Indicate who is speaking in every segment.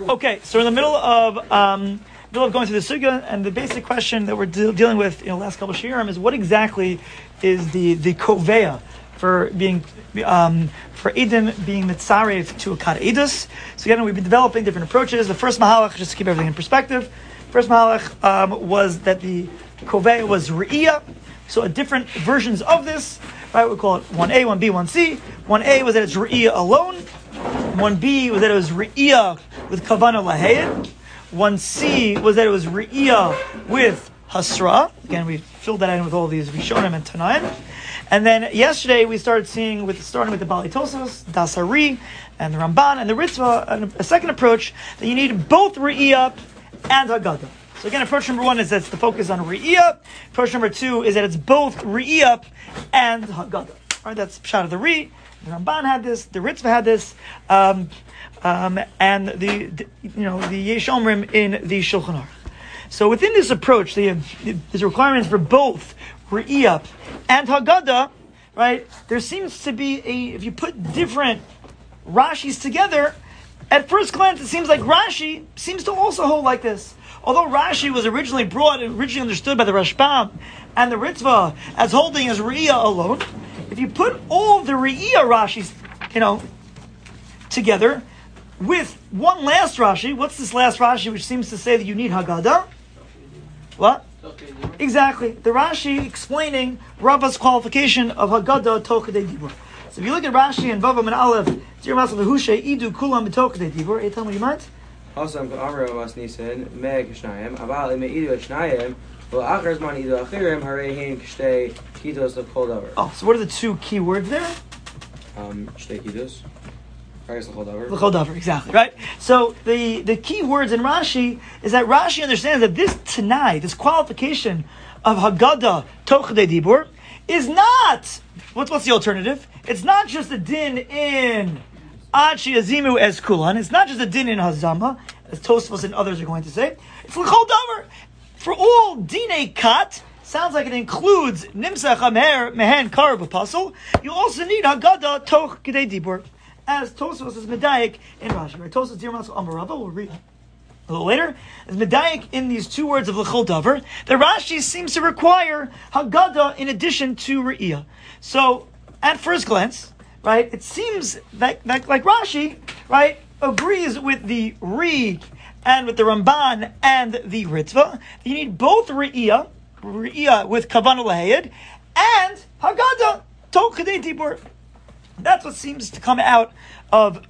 Speaker 1: Okay, so we're in the middle of going through the sugya, and the basic question that we're dealing with in the last couple of shiurim is what exactly is the koveya for being for Edom being mitzarev to a kad edus. So again, we've been developing different approaches. The first mahalach, just to keep everything in perspective, first mahalach was that the koveya was re'iyah. So different versions of this, right? We call it 1A, 1B, 1C. 1A was that it's re'iyah alone. 1B was that it was re'iyah with kavana lahayid. 1C was that it was re'iyah with hasra. Again, we filled that in with all these Rishonim and Tanaim. And then yesterday we started seeing starting with the Bali Tosos, Dasari, and the Ramban and the Ritzvah, a second approach that you need both re'iyah and Haggadah. So again, approach number one is that the focus on re'iyah. Approach number two is that it's both re'iyah and Haggadah. Right, that's Pshat of the Ri. The Ramban had this, the Ritzvah had this, and the Yesh Omrim in the Shulchan Aruch. So within this approach, there's requirements for both re'iyah and Haggadah, right? There seems to be if you put different Rashis together, at first glance it seems like Rashi seems to also hold like this. Although Rashi was originally understood by the Rashbam and the Ritzvah as holding as re'iyah alone, if you put all the re'iyah Rashis, together with one last Rashi, what's this last Rashi which seems to say that you need Haggadah? What? Exactly. The Rashi explaining Rava's qualification of Haggadah Tokadei Dibur. So if you look at Rashi and Vavam and Aleph, Zir Masal Hushay Idu Kulam Tokadei Dibur. Tell me what you might.
Speaker 2: Also, Amar Mas Nisan Meg Shnayim Aval Ime Idu Shnayim. Well, Achar Zman Idu Achirim Harehin Kishtei Kitos of Kol Davar.
Speaker 1: Oh, so what are the two key words there?
Speaker 2: Kishtei Kitos.
Speaker 1: L'chol davar, exactly, right? So the key words in Rashi is that Rashi understands that this Tanai, this qualification of Haggadah Tokadei Dibur, is not, what's the alternative? It's not just a din in Ad Sheyazimu as Kulan, it's not just a din in Hazama, as Tosfos and others are going to say, it's L'chol davar. For all Dinei Kat, sounds like it includes Nimsa Chamer Mehen Karav Apostle, you also need Haggadah Tokadei Dibur. As Tosfos is medayik in Rashi, right? Tosfos Dirmas Amarava, we'll read a little later, is medayik in these two words of L'chol davar. The Rashi seems to require Haggadah in addition to re'iyah. So, at first glance, right, it seems like Rashi, right, agrees with the Ri and with the Ramban and the Ritzvah. You need both re'iyah with kavanah lahayid, and Haggadah Tokadei Dibur. That's what seems to come out of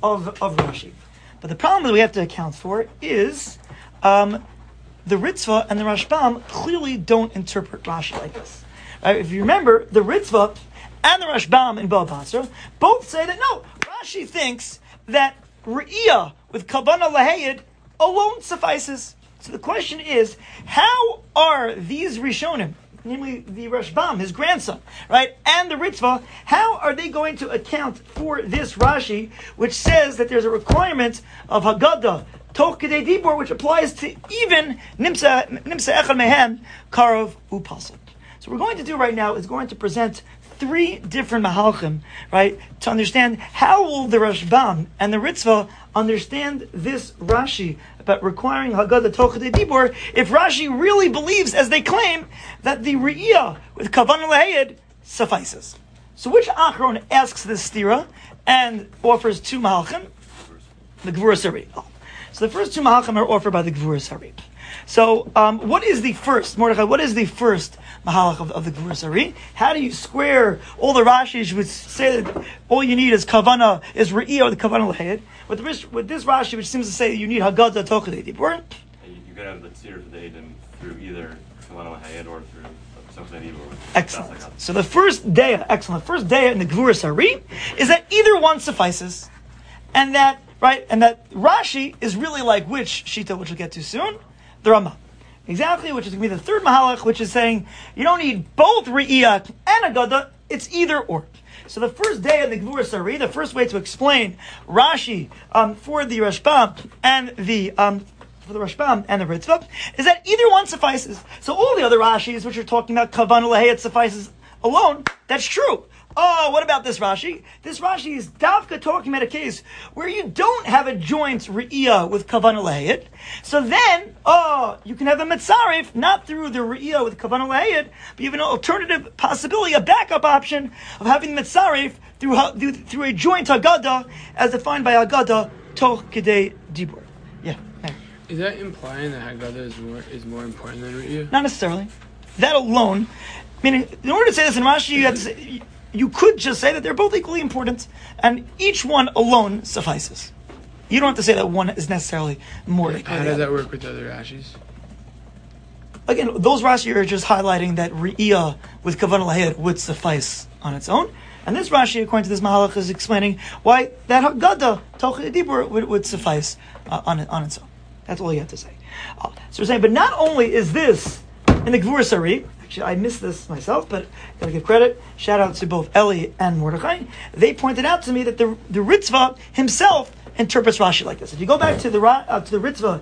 Speaker 1: Rashi. But the problem that we have to account for is the Ritzvah and the Rashbam clearly don't interpret Rashi like this. If you remember, the Ritzvah and the Rashbam in Bava Basra both say that no, Rashi thinks that Re'iyah with Kavanah Lahayid alone suffices. So the question is, how are these Rishonim, namely the Rashbam, his grandson, right, and the Ritzvah, how are they going to account for this Rashi, which says that there's a requirement of Haggadah, Tokadei Dibur, which applies to even Nimsa Echad Mehen, Karav Upasel. So what we're going to do right now is going to present three different mahalchim, right, to understand how will the Rashbam and the Ritzvah understand this Rashi about requiring Haggadah Tokadei Dibur if Rashi really believes, as they claim, that the Re'iyah with Kavanah Lahayid suffices. So which Achron asks this stira and offers two mahalchim? The Gvuras Hari. So the first two mahalchim are offered by the Gvuras Hari. So what is the first, Mordechai, what is the first mahalach of the Gvuras Hari? How do you square all the Rashis which say that all you need is Kavanah, is Re'iyah or the Kavanah Lahayid, with this Rashi which seems to say that you need Haggadah Tokadei Dibur?
Speaker 3: You could have the tzir for the Eidim through either Kavanah Lahayid or through Tokadei Dibur.
Speaker 1: Excellent. So the first day in the Gvuras Hari is that either one suffices, and that Rashi is really like which Shita, which we'll get to soon, the Rama. Exactly, which is going to be the third mahalach, which is saying you don't need both Re'iyah and Haggadah, it's either or. So the first day of the Gvuras Hari, the first way to explain Rashi for the Rashbam and the Ritzvah is that either one suffices. So all the other Rashis which are talking about Kavanah Lahayid suffices alone, that's true. Oh, what about this Rashi? This Rashi is Davka talking about a case where you don't have a joint Re'iyah with Kavanah Lahayit. So then, you can have a Metzarif, not through the Re'iyah with Kavanah Lahayit, but you have an alternative possibility, a backup option of having Metzarif through a joint Haggadah, as defined by Haggadah, Toch Kedei Dibur. Yeah.
Speaker 4: Is that implying that Haggadah is more important than Re'iyah?
Speaker 1: Not necessarily. That alone, meaning, in order to say this in Rashi, you have to say, you could just say that they're both equally important, and each one alone suffices. You don't have to say that one is necessarily more important.
Speaker 4: How does that work with the other Rashis?
Speaker 1: Again, those Rashi are just highlighting that Re'iyah with Kavanah Lahayit would suffice on its own. And this Rashi, according to this Mahalach, is explaining why that Haggadah, Toch Dibur, would suffice on its own. That's all you have to say. So we're saying, but not only is this in the Gvur Sari, actually I missed this myself, but gotta give credit, shout out to both Eli and Mordechai, they pointed out to me that the Ritzvah himself interprets Rashi like this. If you go back to the Ritzvah,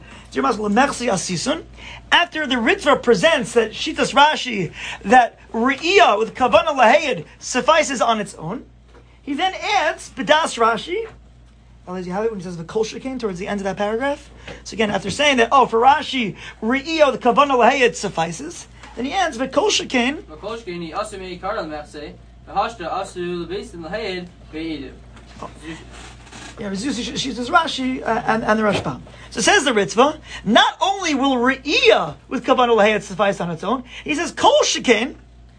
Speaker 1: after the Ritzvah presents that Shitas Rashi, that Re'iyah with Kavanah Lahayit suffices on its own, he then adds B'das Rashi. As you have it when he says the Kol Shekain towards the end of that paragraph. So again, after saying that, for Rashi, Re'iyah with Kavanah Lahayit suffices, then he ends with Kol Shekain.
Speaker 5: Kol Shekain asu meikar al mechse, v'hashta asu lebeis lahayit ve'idu.
Speaker 1: Yeah, she says Rashi and the Rashbam. So says the Ritzvah, not only will Re'iyah with Kavanah Lahayit suffice on its own, he says Kol Shekain,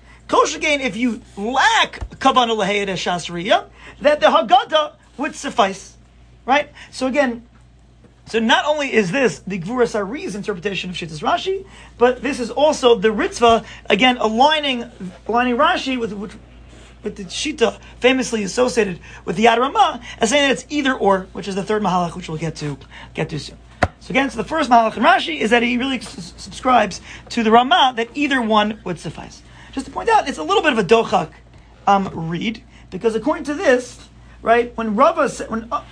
Speaker 1: if you lack Kavanah Lahayit as Shas Re'iyah, that the Haggadah would suffice. Right? So again, not only is this the Gvura Sari's interpretation of Shittas Rashi, but this is also the Ritzvah, again, aligning Rashi with the Shita famously associated with the Yad Ramah, as saying that it's either or, which is the third Mahalach, which we'll get to soon. So again, the first Mahalach in Rashi is that he really subscribes to the Ramah that either one would suffice. Just to point out, it's a little bit of a dochak read, because according to this, right, when Rava says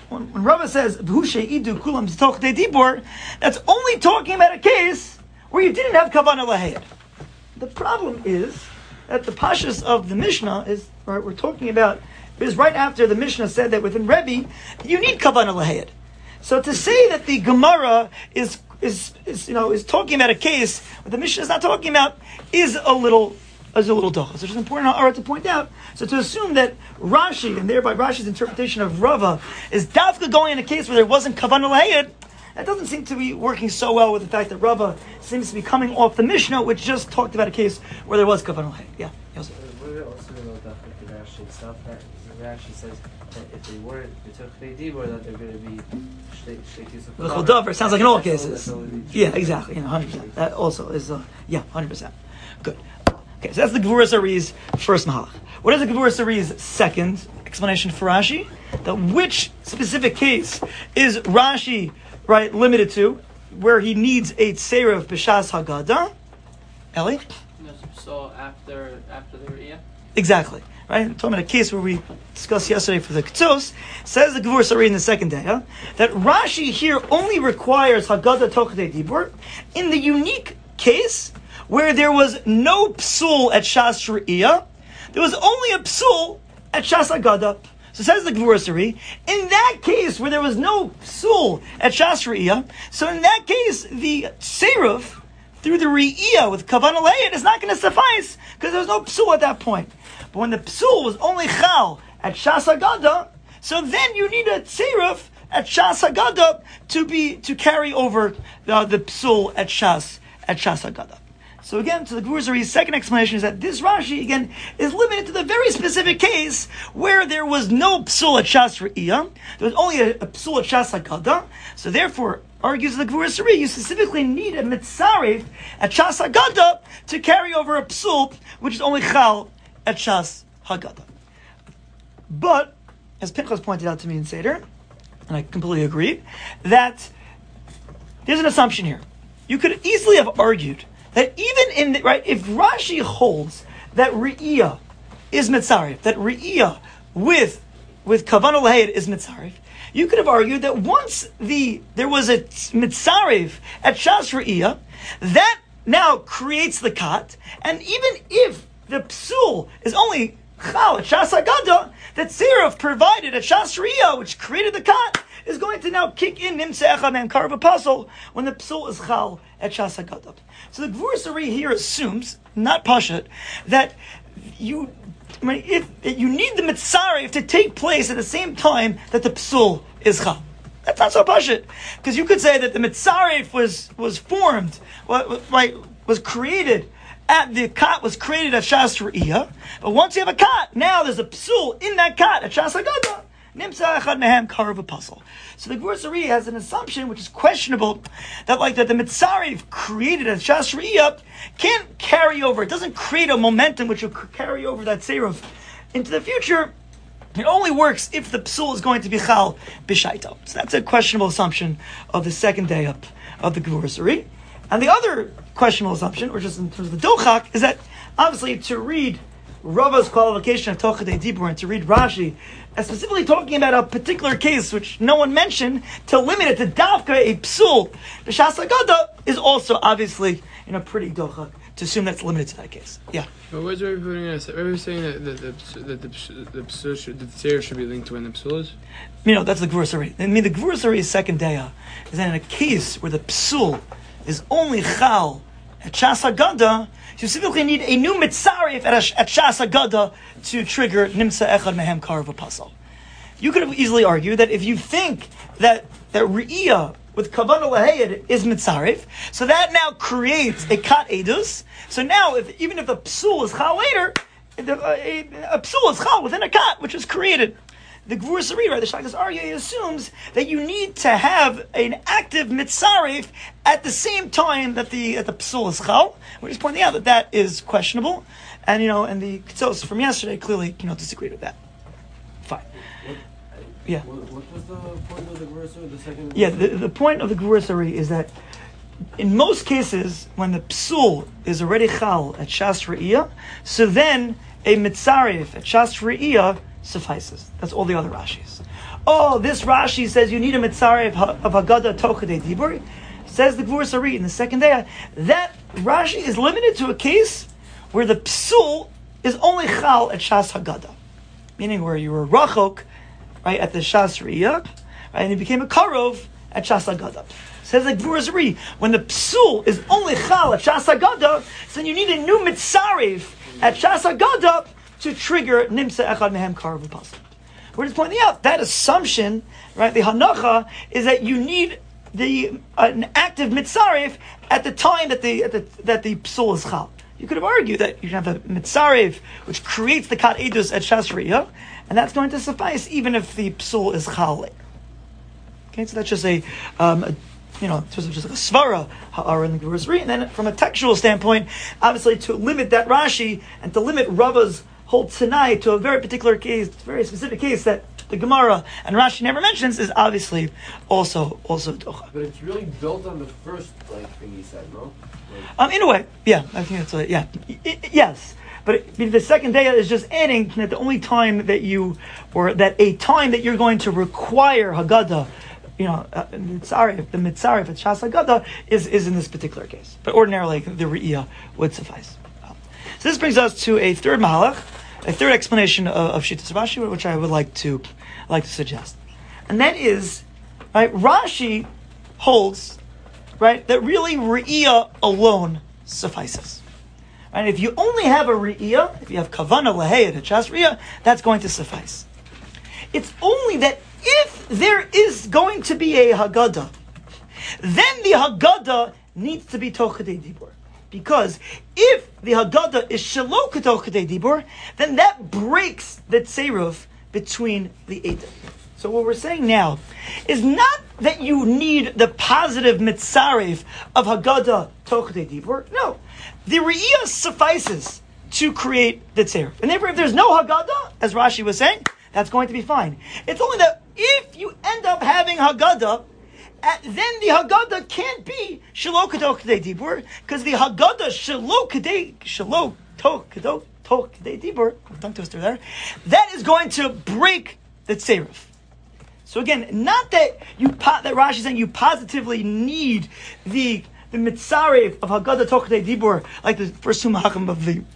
Speaker 1: "V'hu she'idu kulam toch dibur," that's only talking about a case where you didn't have kavanah lahayit. The problem is that the pashas of the Mishnah is right. We're talking about is right after the Mishnah said that within Rebbe you need kavanah lahayit. So to say that the Gemara is talking about a case what the Mishnah is not talking about is a little dochas. So it's important to point out. So to assume that Rashi, and thereby Rashi's interpretation of Rava, is dafka going in a case where there wasn't kavanah lahayit, that doesn't seem to be working so well with the fact that Rava seems to be coming off the Mishnah, which just talked about a case where there was kavanah lahayit. Yeah. Yosef.
Speaker 2: What about also about the Rashi itself? That Rashi says that if they weren't B'toch Dibur, that they're going to be Sheikus of
Speaker 1: L'chol davar. Sounds like in all cases. Yeah, exactly. 100%. That also is 100%. Good. Okay, so that's the Gvura Sari's first Mahalach. What is the Gvura Sari's second explanation for Rashi? That which specific case is Rashi limited to, where he needs a Tseirav B'Shas Haggadah? Eli?
Speaker 5: So after the Re'iyah?
Speaker 1: Exactly. Right? I'm talking about a case where we discussed yesterday for the Ketzos. Says the Gvura Sari in the second day, that Rashi here only requires Haggadah Toch Dibur in the unique case where there was no psul at Shas Re'iyah, there was only a psul at Shas Haggadah. So says the Gvura Sari, in that case where there was no psul at Shas Re'iyah, so in that case the Tseirav through the Re'iyah with Kavanah Lahayit is not going to suffice because there was no psul at that point. But when the psul was only chal at Shas Haggadah, so then you need a Tseirav at Shas Haggadah to carry over the psul at Shas Haggadah. So again, to the Gvura Sari's second explanation is that this Rashi, again, is limited to the very specific case where there was no psul at Shas Re'iyah, there was only a psul at Shas Haggadah, so therefore, argues the Gvura Sari, you specifically need a mitzaref at Shas Haggadah to carry over a psul, which is only chal at Shas Haggadah. But, as Pinchas pointed out to me in Seder, and I completely agree, that there's an assumption here. You could easily have argued that even if Rashi holds that Re'iyah is mitzaref, that Re'iyah with Kavanah Lahayit is mitzaref, you could have argued that once there was a mitzaref at Shas Re'iyah, that now creates the kat, and even if the psul is only chal at Shas Haggadah, that Tziruf provided at Shas Riyah, which created the kat, is going to now kick in Nimsa Echad Mehem Karav Apostle when the psul is chal at Shas Haggadah. So the Gvur Sari here assumes, not Pashat, that if you need the mitzaref to take place at the same time that the psul is chal. That's not so pashut, because you could say that the mitzaref was formed, was created at the kat was created at Shas Riyah, but once you have a kat, now there's a psul in that kat at Shas Haggadah. Nimsa Echad Mehem Karav Apostle. So the Gvur Sari has an assumption which is questionable, that the mitzaref created at Shas Riyah can't carry over. It doesn't create a momentum which will carry over that tziruf into the future. It only works if the psul is going to be chal b'shaita. So that's a questionable assumption of the second day up of the Gvur Sari. And the other questionable assumption, or just in terms of the dochak, is that obviously to read Rava's qualification of Tochadei Dibur and to read Rashi, as specifically talking about a particular case which no one mentioned, to limit it to Davka, a psul, the Shas Haggadah, is also obviously pretty dochak to assume that's limited to that case. Yeah.
Speaker 4: But what's Rabbi putting us? Rabbi saying that the tzir should be linked to when the psul is?
Speaker 1: That's the Gvur Sari. The Gvur Sari's second day is that in a case where the psul is only chal at Shas Haggadah, you specifically need a new mitzaref at Shas Haggadah to trigger Nimsa Echad Mehem Karav Apostle. You could have easily argued that if you think that Re'iyah with Kavanah Lahayed is mitzaref, so that now creates a kat edus. So now, even if the psul is chal later, a psul is chal within a kat which is created. The Gvur Sari, the Shagos Aryeh, assumes that you need to have an active mitzaref at the same time that the psul is chal. We're just pointing out that is questionable, and and the Ketzos from yesterday clearly disagreed with that. Fine.
Speaker 6: What was the point of the Gvur Sari? The second.
Speaker 1: Yeah, the point of the Gvur Sari is that in most cases when the psul is already chal at Shas Riyah, so then a mitzaref at Shas Riyah suffices. That's all the other Rashis. Oh, this Rashi says you need a mitzaref of Haggadah Tochadei Dibur. Says the Gvur Sari in the second day, that Rashi is limited to a case where the psul is only chal at Shas Haggadah, meaning where you were rachok, right, at the Shas Riyah, right, and you became a karov at Shas Haggadah. Says the Gvur Sari, when the psul is only chal at Shas Haggadah, so then you need a new mitzaref at Shas Haggadah to trigger Nimsa Echad Mehem Karav Apostle. We're just pointing out that assumption, right? The hanacha is that you need an active mitzaref at the time that the psul is chal. You could have argued that you can have a mitzaref which creates the kat edus at Shas Riyah, and that's going to suffice even if the psul is chal later. Okay, so that's just just like a svara ha'ara in the Gvur Sari. And then from a textual standpoint, obviously to limit that Rashi and to limit Rava's whole Tanai to a very particular case, very specific case that the Gemara and Rashi never mentions, is obviously also docha.
Speaker 6: But it's really built on the first thing he said, no?
Speaker 1: In a way, yeah, I think that's yes. But the second day is just adding that the only time that a time that you're going to require Haggadah, the mitzaref at Shas Haggadah is in this particular case. But ordinarily, the Re'iyah would suffice. So this brings us to a third mahalach, a third explanation of Shittas Rashi, which I would like to suggest, and that is, right, Rashi holds, right, that really Re'iyah alone suffices. Right, if you only have a Re'iyah, if you have Kavanah Lahayed at Shas Riyah, that's going to suffice. It's only that if there is going to be a Haggadah, then the Haggadah needs to be Tochadei Dibur. Because if the Haggadah is Shelo K'Tochadei Dibur, then that breaks the tzeruf between the Eidim. So what we're saying now is not that you need the positive mitzaref of Haggadah Tochadei Dibur. No. The Re'iyah suffices to create the tzeruf. And therefore, if there's no Haggadah, as Rashi was saying, that's going to be fine. It's only that if you end up having Haggadah, then the Haggadah can't be Shelo K'Tochadei Dibur, because the Haggadah Shelo K'Tochadei Dibur, tongue twister there, that is going to break the tzeruf. So again, not that Rashi is saying you positively need the mitzaref of Haggadah Tochadei Dibur, like the first two mahachim of the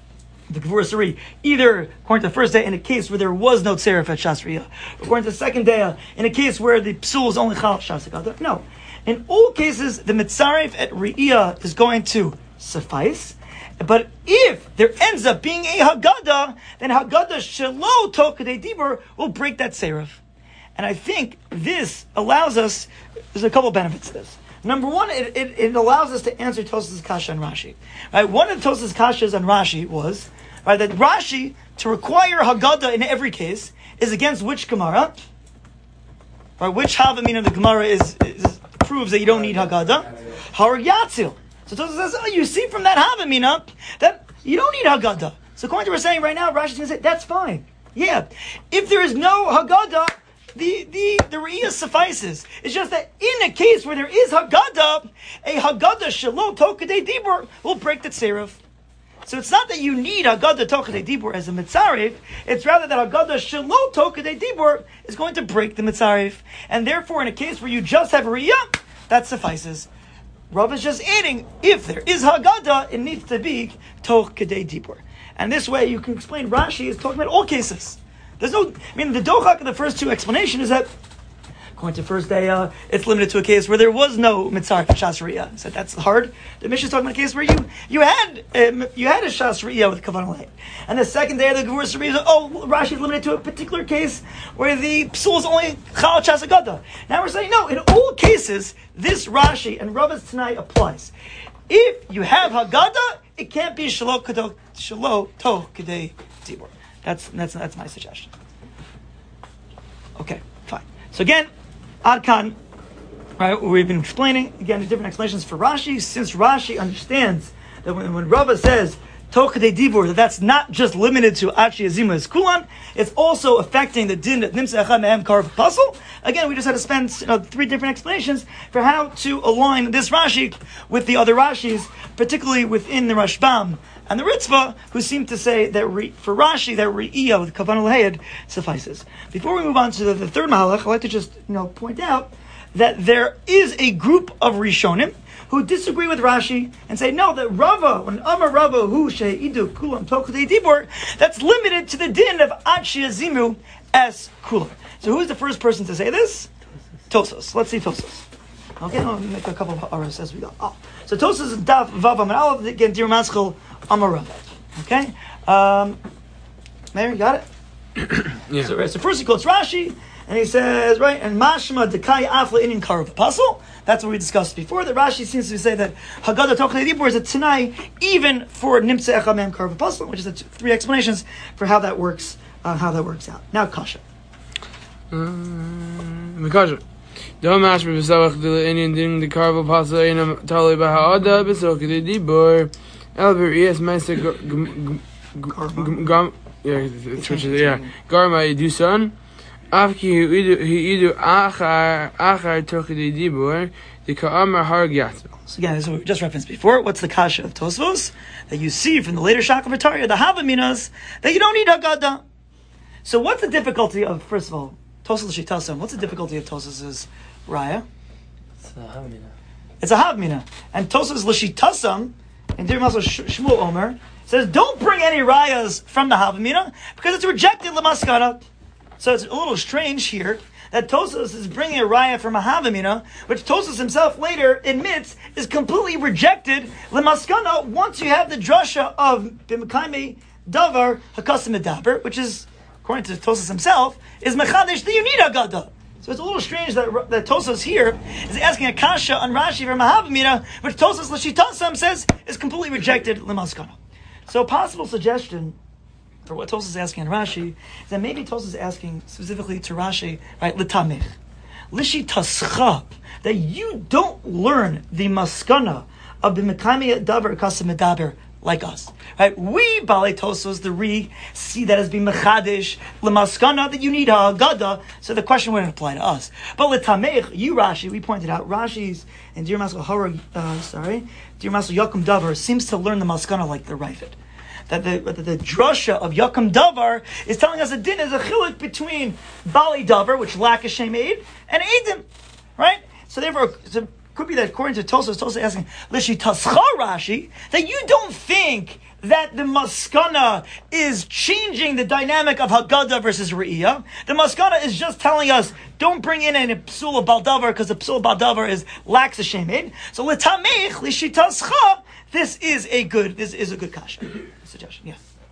Speaker 1: the Gevurah Sari, either according to the first day in a case where there was no Tseref at Shas Riyah, according to the second day in a case where the Psul is only Chal Shas Haggadah. No. In all cases, the Mitzaref at Riyah is going to suffice. But if there ends up being a Haggadah, then Haggadah Shelo Tokadei Dibur will break that Tseref. And I think this allows us, there's a couple benefits to this. Number one, it allows us to answer Tosas' Kasha and Rashi. Right? One of Tosas' Kashas on Rashi was that Rashi, to require Haggadah in every case, is against which Gemara? Right? Which Havamina of the Gemara proves that you don't need Haggadah? Har Yatzil. So Tosas says, you see from that Havamina that you don't need Haggadah. So according to what we're saying right now, Rashi's going to say, that's fine. Yeah. If there is no Haggadah, the Re'iyah suffices. It's just that in a case where there is Haggadah, a Haggadah Shelo Tokadei Dibur will break the Tseref. So it's not that you need Haggadah Tokadei Dibur as a Mitzaref, it's rather that Haggadah Shelo Tokadei Dibur is going to break the Mitzaref. And therefore, in a case where you just have Re'iyah, that suffices. Rav is just adding, if there is Haggadah, it needs to be Tokadei Dibur. And this way you can explain Rashi is talking about all cases. The dochak of the first two explanation is that, according to first day, it's limited to a case where there was no mitzvah for Shas Riyah. So that's hard. The Mishnah is talking about a case where you had a Shas Riyah with Kavanah Leid. And the second day of the Gevurah Sari, Rashi is limited to a particular case where the psul is only Chal Shas Haggadah. Now we're saying, no, in all cases, this Rashi and Rava's Tanai applies. If you have Haggadah, it can't be Shelo Toh Kedei Dibur. That's my suggestion. Okay, fine. So again, Adkan, right? We've been explaining again the different explanations for Rashi. Since Rashi understands that when Rava says Tokadei Dibur, that's not just limited to Achi Azima as Kulan, it's also affecting the din that Nimsa Echad Mehem Karv Pasal. Again, we just had to spend three different explanations for how to align this Rashi with the other Rashis, particularly within the Rashbam and the Ritzvah, who seem to say that for Rashi, that Re'iyah with Kavanah L'Hayed suffices. Before we move on to the third Mahalach, I'd like to just point out that there is a group of Rishonim who disagree with Rashi and say, no, that Rava, when Amar Rava hu she'idu kulam tokadei dibur, that's limited to the din of Ad she'azimu as kulam. So who is the first person to say this? Tosas. Let's see Tosas. Okay, I'll make a couple of hours as we go. So Tosas is Daf Vav Amar Aleph, again, Dir Maschel Amar Rava. Okay? Mary, got it?
Speaker 4: Yeah.
Speaker 1: So first he quotes Rashi, and he says, right, and Mashma Dekai Afla Inin Karav Apostle. That's what we discussed before. That Rashi seems to say that Haggadah Tokadei Dibur is a Tanai even for Nimtze Echad Mehem Karav Apostle, which is the three explanations for how that works out. Now Kasha.
Speaker 4: Kasha. Don't mash me b'savach the Indian din the Karav Apostle in Tali Baha'ada b'Tokadei Dibur. Elber yes Meister Garma Yidusan. Afki he achar tokadei dibur the ka'amar har gyatzel.
Speaker 1: So again, this is what we just referenced before. What's the kasha of Tosfos? That you see from the later Shakal V'Tarya, the Havaminas, that you don't need Haggadah. So what's the difficulty of, first of all, Tosfos L'Shitasam, what's the difficulty of Tosfos' Raya?
Speaker 5: It's a Havamina.
Speaker 1: It's a Havamina. And Tosfos L'Shitasam, in Dir Masel Shmuel Omer, says don't bring any Rayas from the Havamina, because it's rejected L'Maskana. So it's a little strange here that Tosas is bringing a raya from a Havamina, which Tosas himself later admits is completely rejected l'maskana once you have the drasha of b'mekaimei davar hakasim medaber, which is, according to Tosas himself, is mechadish that you need Haggadah. So it's a little strange that Tosas here is asking a kasha on Rashi from a Havamina, which Tosas l'shitasam says is completely rejected l'maskana. So a possible suggestion for what Tosas is asking in Rashi, is that maybe Tosas is asking specifically to Rashi, right, l'tamech, lishi taschab, that you don't learn the maskana of the mekaymi davar kasim medaber like us, right? We Balei Tosas, the see that as being mechadish l'maskana that you need a Haggadah, so the question wouldn't apply to us. But l'tamech, you Rashi, we pointed out Rashi's and Dir Masel Dir Masel Yakum Davar seems to learn the maskana like the Rifid. That the drasha of Yakum Davar is telling us a din is a chiluk between Bali Davar, which lack a Shem Eid, and Eidim, right? So therefore, could be that according to Tosos asking Lishitascha Rashi, that you don't think that the maskana is changing the dynamic of Haggadah versus Re'iyah. The maskana is just telling us, don't bring in a psula baldavar, because the psula baldavar lacks a shemed. So l'tamech lishitascha, this is a good kasha suggestion. Yeah.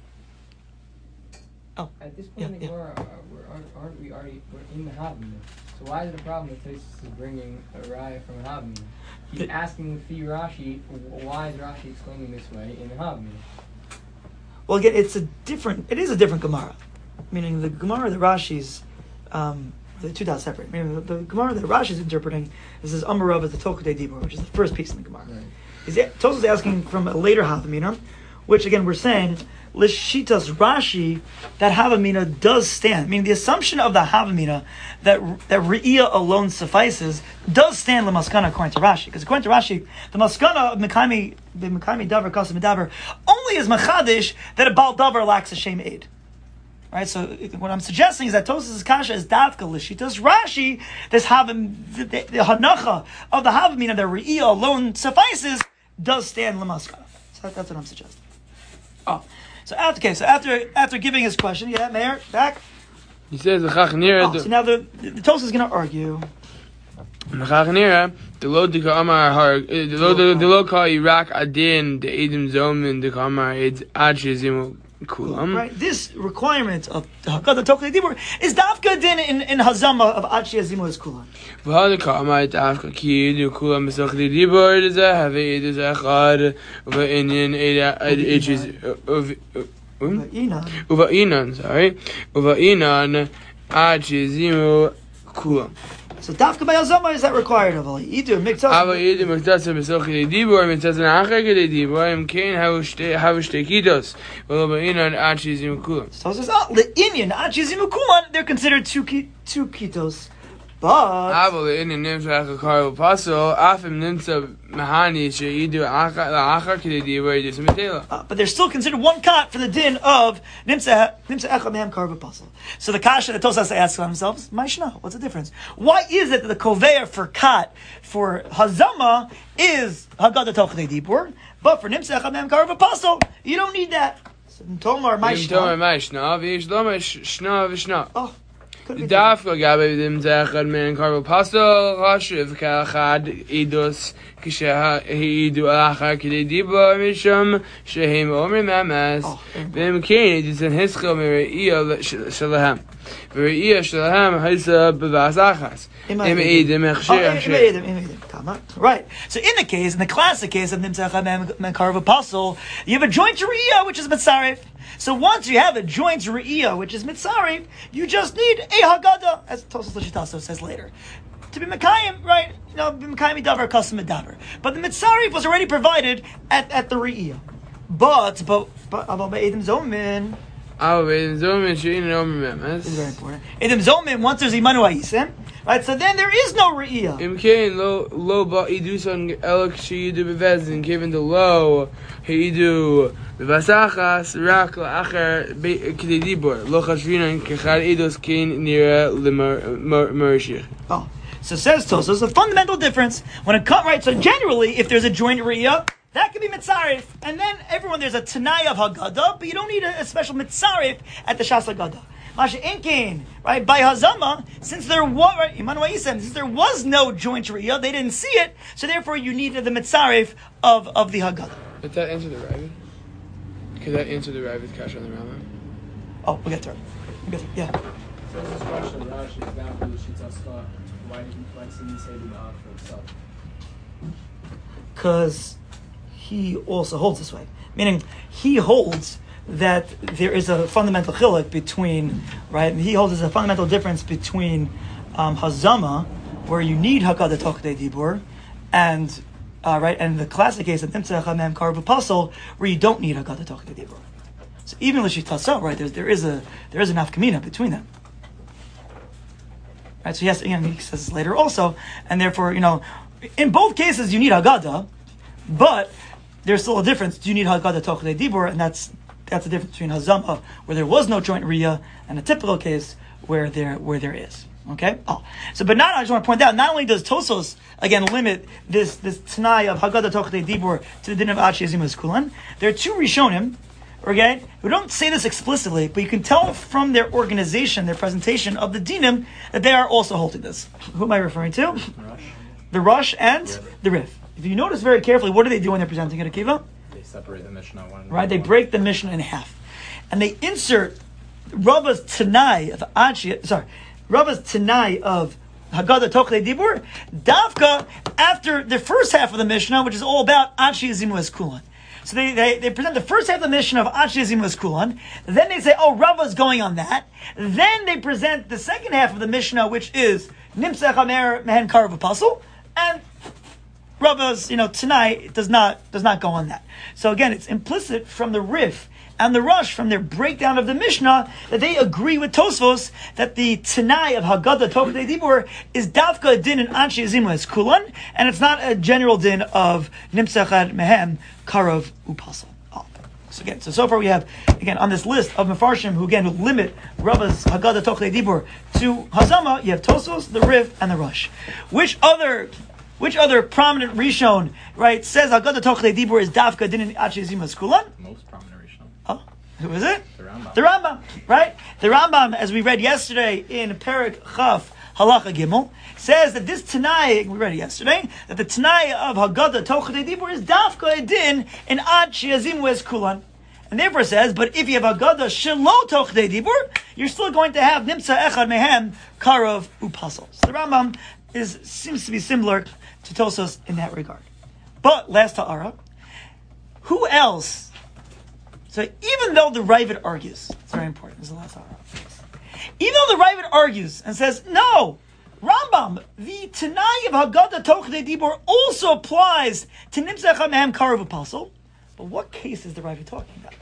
Speaker 1: Oh.
Speaker 7: At this point in the Gemara, aren't we already in the Havamina? So why is it a problem that Tosfos is bringing a raya from a Havamina? He's asking the Rashi, why is Rashi explaining this way in the Havamina?
Speaker 1: Well, again, it is a different Gemara. Meaning the Gemara that Rashi's, the two dots separate. Meaning the Gemara that Rashi's interpreting is Amarav as the Tokudei Dibur, which is the first piece in the Gemara. Right. Tosfos is asking from a later Havamina, which again we're saying, Lishitas Rashi, that Havamina does stand. Meaning the assumption of the Havamina that Re'iyah alone suffices does stand Lamaskana according to Rashi. Because according to Rashi, the Maskana of Mekaymi Davar Kasim Davar only is Machadish that a Baal Davar lacks a Shem Aid. Right? So what I'm suggesting is that Tosfos' Kasha is Davka Lishitas Rashi, this the Hanacha of the Havamina that Re'iyah alone suffices does stand Lamaskana. So that's what I'm suggesting. Oh. So after giving his question, Meir, back.
Speaker 4: He says the Chachanira.
Speaker 1: So now the Tosfos is going to argue.
Speaker 4: The Chachanira, the lo dika amar har, the lo ka Iraq adin the edim zomin the kamar ed adshizim kulam.
Speaker 1: Right. This requirement of the Haggadah Tokudei Dibur is dafka din in Hazama of adshizim is kulam.
Speaker 4: V'had kamar dafka ki edu kulam b'sokudei dibur dezeh have edu zechad v'inyan ed Uvainan, adshizim kulam.
Speaker 1: So dafka by Hazama is that required of Idu Miktasa?
Speaker 4: Ava Idu Miktasa b'sokudei dibur miktasa nachar kedei dibur im kein havushtei kidos v'lo bainan adshizim kulam.
Speaker 1: So it says, le'inyan adshizim kulam, they're considered two kitos. But
Speaker 4: but
Speaker 1: they're still considered one kat for the din of nimsa echad mehem karva pasul. So the kasha that Tosfos asks themselves, Maishna, what's the difference? Why is it that the koveya for kat for Hazama is Haggadah Tokudei Dibur, but for nimsa echad mehem karva pasul you don't need that? So Tomar Maishna. Oh.
Speaker 4: Dafka gabe dem zechad men karbo pasol rashiv kachad idus kisha idu achar kidei dibur mishum shehem omer mamas v'im kein idus en hischel mere'iyah shalahem vere'iyah shalahem haisa b'vas achas im edim echshir
Speaker 1: right. So in the classic case of nimtzachad men karbo pasol, you have a joint re'iyah which is mitzaref. So once you have a joint re'iyah, which is mitzaref, you just need a Haggadah, as Tosfos Lashitaso says later, to be mekayim, right? Be mekayim davar kasim davar. But the mitzaref was already provided at the re'iyah. But about Edim Zomin.
Speaker 4: Edim Zomin she'in omer memes.
Speaker 1: This is very important. Edim Zomin, once there's imanu ha'isem, right? So then there is no re'iyah.
Speaker 4: Im kein lo ba iduson elok she'idu bevezin, given the lo heidu bevasachas rak la'achar k'dei dibur lo chashvinan kechad idus kein nira l'mershich.
Speaker 1: Oh, so says Tosfos, a fundamental difference when it comes right. So generally, if there's a joint re'iyah, that could be mitzaref, and then there's a tanai of Haggadah, but you don't need a special mitzaref at the Shas Haggadah. Masha Inkin, right, by Hazama, since there was no joint re'iyah, they didn't see it, so therefore you needed the mitzaref of the Haggadah.
Speaker 4: Did that answer the Ravid? Could that answer the Ravid's kasha on the Rambam?
Speaker 1: Oh, we'll get to it. Yeah.
Speaker 6: So this question of Rashi is down for the Shitascha. Why didn't he say the Ba'al for himself?
Speaker 1: Because he also holds this way. Meaning, he holds that there is a fundamental chiluk between, right? He holds there's a fundamental difference between Hazama, where you need Haggadah Tokudei Dibur, and and the classic case of Nimtzah Echad Mehem Karva Pasol, where you don't need Haggadah Tokudei Dibur. So even L'Shitasa, right, there is an nafkamina between them. Right, so yes, again, he says this later also, and therefore, in both cases you need Haggadah, but there's still a difference. Do you need Haggadah Tokudei Dibur? And that's the difference between Hazama, where there was no joint re'iyah, and a typical case where there is. Okay. So, but I just want to point out, not only does Tosos again limit this Tanai of Haggadah Tochdei Dibur to the din of Achi Azimus Kulan, there are two Rishonim, okay, who don't say this explicitly, but you can tell from their organization, their presentation of the dinim, that they are also holding this. Who am I referring to?
Speaker 8: Rush.
Speaker 1: The Rush and the Rif. If you notice very carefully, what do they do when they're presenting it, Akiva?
Speaker 8: They separate the Mishnah one.
Speaker 1: Right, they break the Mishnah in half. And they insert Rava's Tanai of Rava's Tanai of Haggadah Tochdei Dibur, Davka, after the first half of the Mishnah, which is all about Achi Azimu Es Kulan. So they present the first half of the Mishnah of Achi Azimu Es Kulan, then they say, oh, Rava's going on that. Then they present the second half of the Mishnah, which is Nimsech Amer Mehen Karav Apostle, and Rava's, Tanai does not go on that. So again, it's implicit from the Rif and the Rush, from their breakdown of the Mishnah, that they agree with Tosfos that the Tanai of Haggadah Tochdei Dibur is Davka din and Achi Azimu Es Kulan, and it's not a general din of Nimsechad Mehem Karav Upasal. So far we have, again, on this list of Mefarshim who limit Rava's Haggadah Tochdei Dibur to Hazama, you have Tosfos, the Rif, and the Rush. Which other prominent Rishon, right, says Haggadah Tochdei Dibur is Davka din and Achi Azimu Es Kulan?
Speaker 8: Most prominent Rishon.
Speaker 1: Oh, who is it?
Speaker 8: The
Speaker 1: Rambam, right? The Rambam, as we read yesterday in Perek Chaf Halacha Gimel, says that this Tanai, we read it yesterday, that the Tanai of Haggadah Tochdei Dibur is Dafka Edin in Achi Azimu Es Kulan. And therefore says, but if you have Haggadah Shelo Tochdei Dibur, you're still going to have Nimsa Echad Mehem Karav Upasal. So the Rambam seems to be similar to Tosos in that regard. But, last Ha'ara, who else? So even though the Ravid argues, it's very important, this is the last Ha'ara. Even though the Ravid argues and says, no, Rambam, the Tanai of Haggadah Tochdei Dibur also applies to Nimsech HaMehem Karav Apostle, but what case is the Ravid talking about?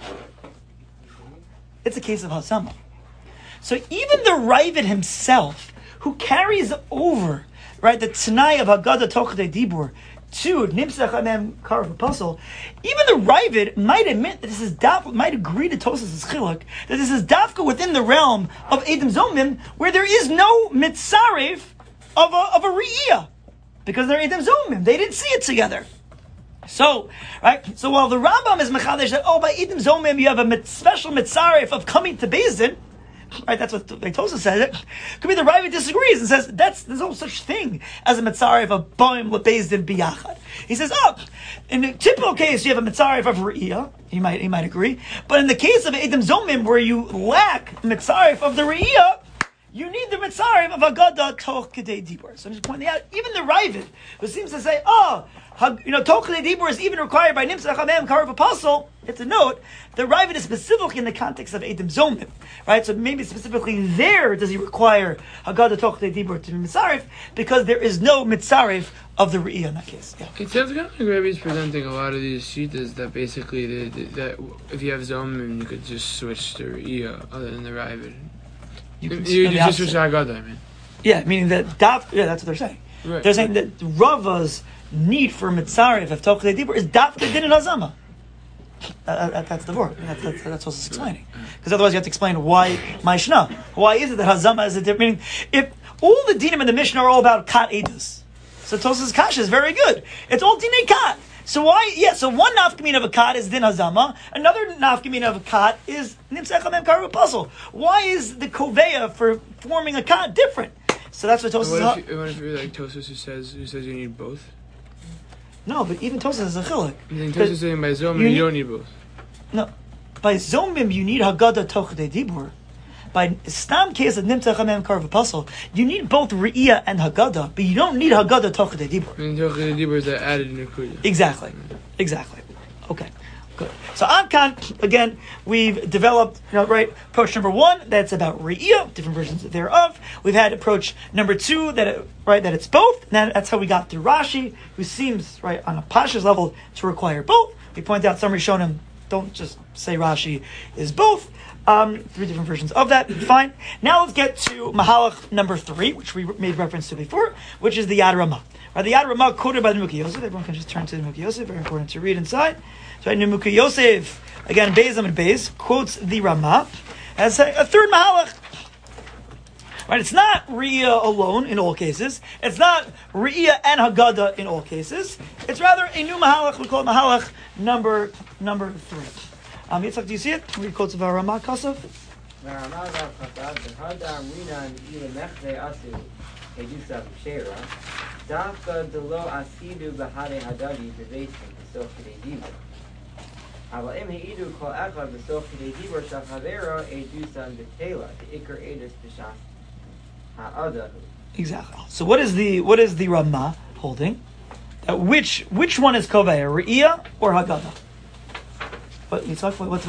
Speaker 1: It's a case of Hazama. So even the Ravid himself, who carries over, right, the Tanai of Haggadah Tochdei Dibur to Nimsech HaMehem Karav Apostle, even the Ravid might admit that this is might agree to Tosas' Chiluk, that this is Dafka within the realm of Edom Zomim, where there is no Mitzaref of a Re'iyah, because they're Edom Zomim. They didn't see it together. So, right? So while the Rambam is Mechadesh that, by Edom Zomim you have a special Mitzaref of coming to Beis Din, right, that's what Tosa says. It could be the Ravid disagrees and says there's no such thing as a mitzaref of Boim Lebeis Din Biyachad. He says, in a typical case you have a mitzaref of Re'iyah. He might agree, but in the case of Edom Zomim where you lack mitzaref of the Re'iyah, you need the mitzaref of Haggadah Tochdei Dibur. So I'm just pointing out, even the Ravid, who seems to say, Tochdei Dibur is even required by Nimsech HaMehem Karav Apostle. It's a note. The Ravid is specifically in the context of Edom Zomim, right? So maybe specifically there does he require Haggadah Tochdei Dibur to be mitzaref, because there is no mitzaref of the Re'iyah in that case. Yeah.
Speaker 4: It sounds kind of like Rabbi's presenting a lot of these shitas that basically that if you have Zomim, you could just switch to Re'iyah other than the Ravid. You just switch to Haggadah, I mean. Yeah, meaning that that's what they're saying. Right. They're saying that Rava's need for mitzaref of Tochdei Dibur is Dafka Din and Hazama. That's the word. That's what it's explaining. Because otherwise you have to explain why Maishna. Why is it that Hazama is a different? Meaning, if all the dinim in the Mishnah are all about Kat Edus, so Tosas Kasha is very good. It's all Dinei Kat. So why? Yeah. So one nafkamin of a Kat is Din Hazama. Another nafkamin of a Kat is Nimsech HaMehem Karav Apostle. Why is the Koveya for forming a Kat different? So that's what Tosas. What if you're like Tosas who says you need both?
Speaker 1: No, but even Tosas is a chiluk.
Speaker 4: Tosas is saying by Zomim you don't need both.
Speaker 1: No, by Zomim you need Haggadah Tochdei Dibur. By Stam case of Nimsech HaMehem Karav Apostle, you need both Re'iyah and Haggadah, but you don't need Haggadah Tochdei Dibur.
Speaker 4: And Tochdei Dibur is added in Nekuda.
Speaker 1: Exactly. Okay. Good. So on Kant, again, we've developed, approach number 1, that's about Re'iyah, different versions thereof. We've had approach number 2, that it's both. And that's how we got through Rashi, who seems, on a Pasha's level, to require both. We point out some Rishonim don't just say Rashi is both. 3 different versions of that. Fine. Now let's get to Mahalach number 3, which we made reference to before, which is the Yad Ramah. The Yad Ramah quoted by the Nimukei Yosef. Everyone can just turn to the Nimukei Yosef. Very important to read inside. So Nimukei Yosef, again, Beis Amid Beis, quotes the Ramah as a third Mahalach. Right? It's not Re'iyah alone in all cases. It's not Re'iyah and Haggadah in all cases. It's rather a new Mahalach. We call it Mahalach number 3. Yitzhak, do you see it? Read quotes of our Ramah Kasav. Exactly. So what is the Ramah holding? Which one is Koveya, Re'iyah or Haggadah? What's the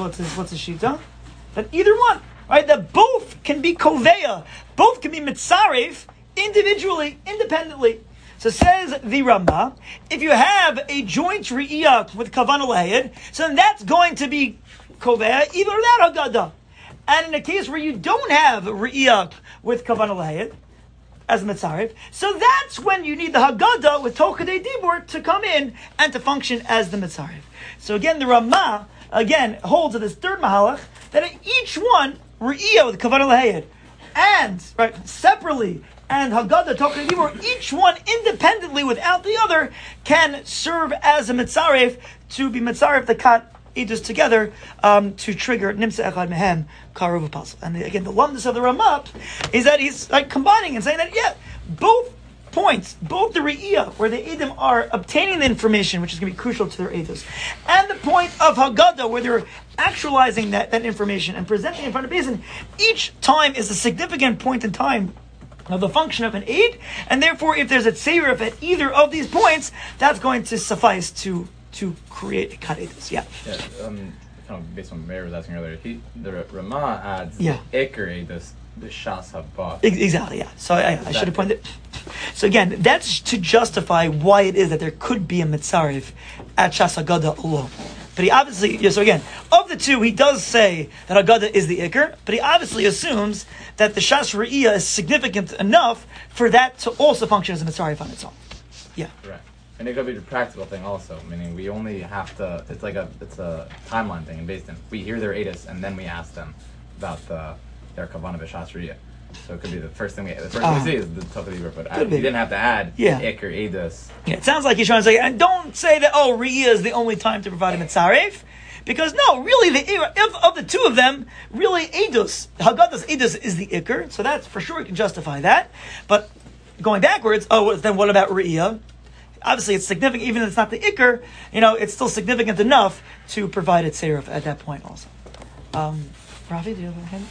Speaker 1: shita? That either one, right? That both can be Koveya, both can be Mitzaref individually, independently. So says the Ramah, if you have a joint Re'iyah with Kavanah Lahid, so then that's going to be Koveya even without Haggadah. And in a case where you don't have Re'iyah with Kavanah Lahid, as Mitzaref, so that's when you need the Haggadah with Tokadei Dibur to come in and to function as the Mitzaref. So again, the Ramah, holds to this third Mahalach, that each one, Re'iyah with Kavanah Lahid, and, right, separately, and Haggadah, Tokadei Dibur, each one independently without the other, can serve as a Mitzaref to be Mitzaref the Kat Edus together to trigger Nimsa Echad Mehem Karuv Apostle. And again, the lumdus of the Ramah is that he's like combining and saying that both points, both the Re'iyah, where the Edom are obtaining the information, which is going to be crucial to their Edus, and the point of Haggadah, where they're actualizing that information and presenting it in front of Beis, each time is a significant point in time of the function of an aid, and therefore if there's a tseiruf at either of these points, that's going to suffice to create a kadedus.
Speaker 8: Kind of based on what Meir was asking earlier, the Ramah adds the Iker Edus, the Shas Haba.
Speaker 1: Exactly, yeah. So I should have pointed. So again, that's to justify why it is that there could be a Mitzaref at Shas Haggadah alone. But he obviously, so again, of the two, he does say that Haggadah is the Iker, but he obviously assumes that the Shas Re'iyah is significant enough for that to also function as a Mitzaref on its own. Yeah.
Speaker 8: Right. And it could be a practical thing also, meaning we only have to, it's a timeline thing, and based on, we hear their Edus, and then we ask them about their Kavanah B'Shas Re'iyah. So it could be the first thing we see is the Tokadei Dibur, but you didn't have to add Iker Edus. Yeah,
Speaker 1: it sounds like he's trying to say, and don't say that, Re'iyah is the only time to provide a Mitzaref, because no, really, of the two of them, really Edus, Haggadah's Edus is the Iker, so that's for sure, you can justify that. But going backwards, then what about Re'iyah? Obviously, it's significant, even if it's not the Iker, it's still significant enough to provide a tseiruf at that point also. Rafi, do you have a hand?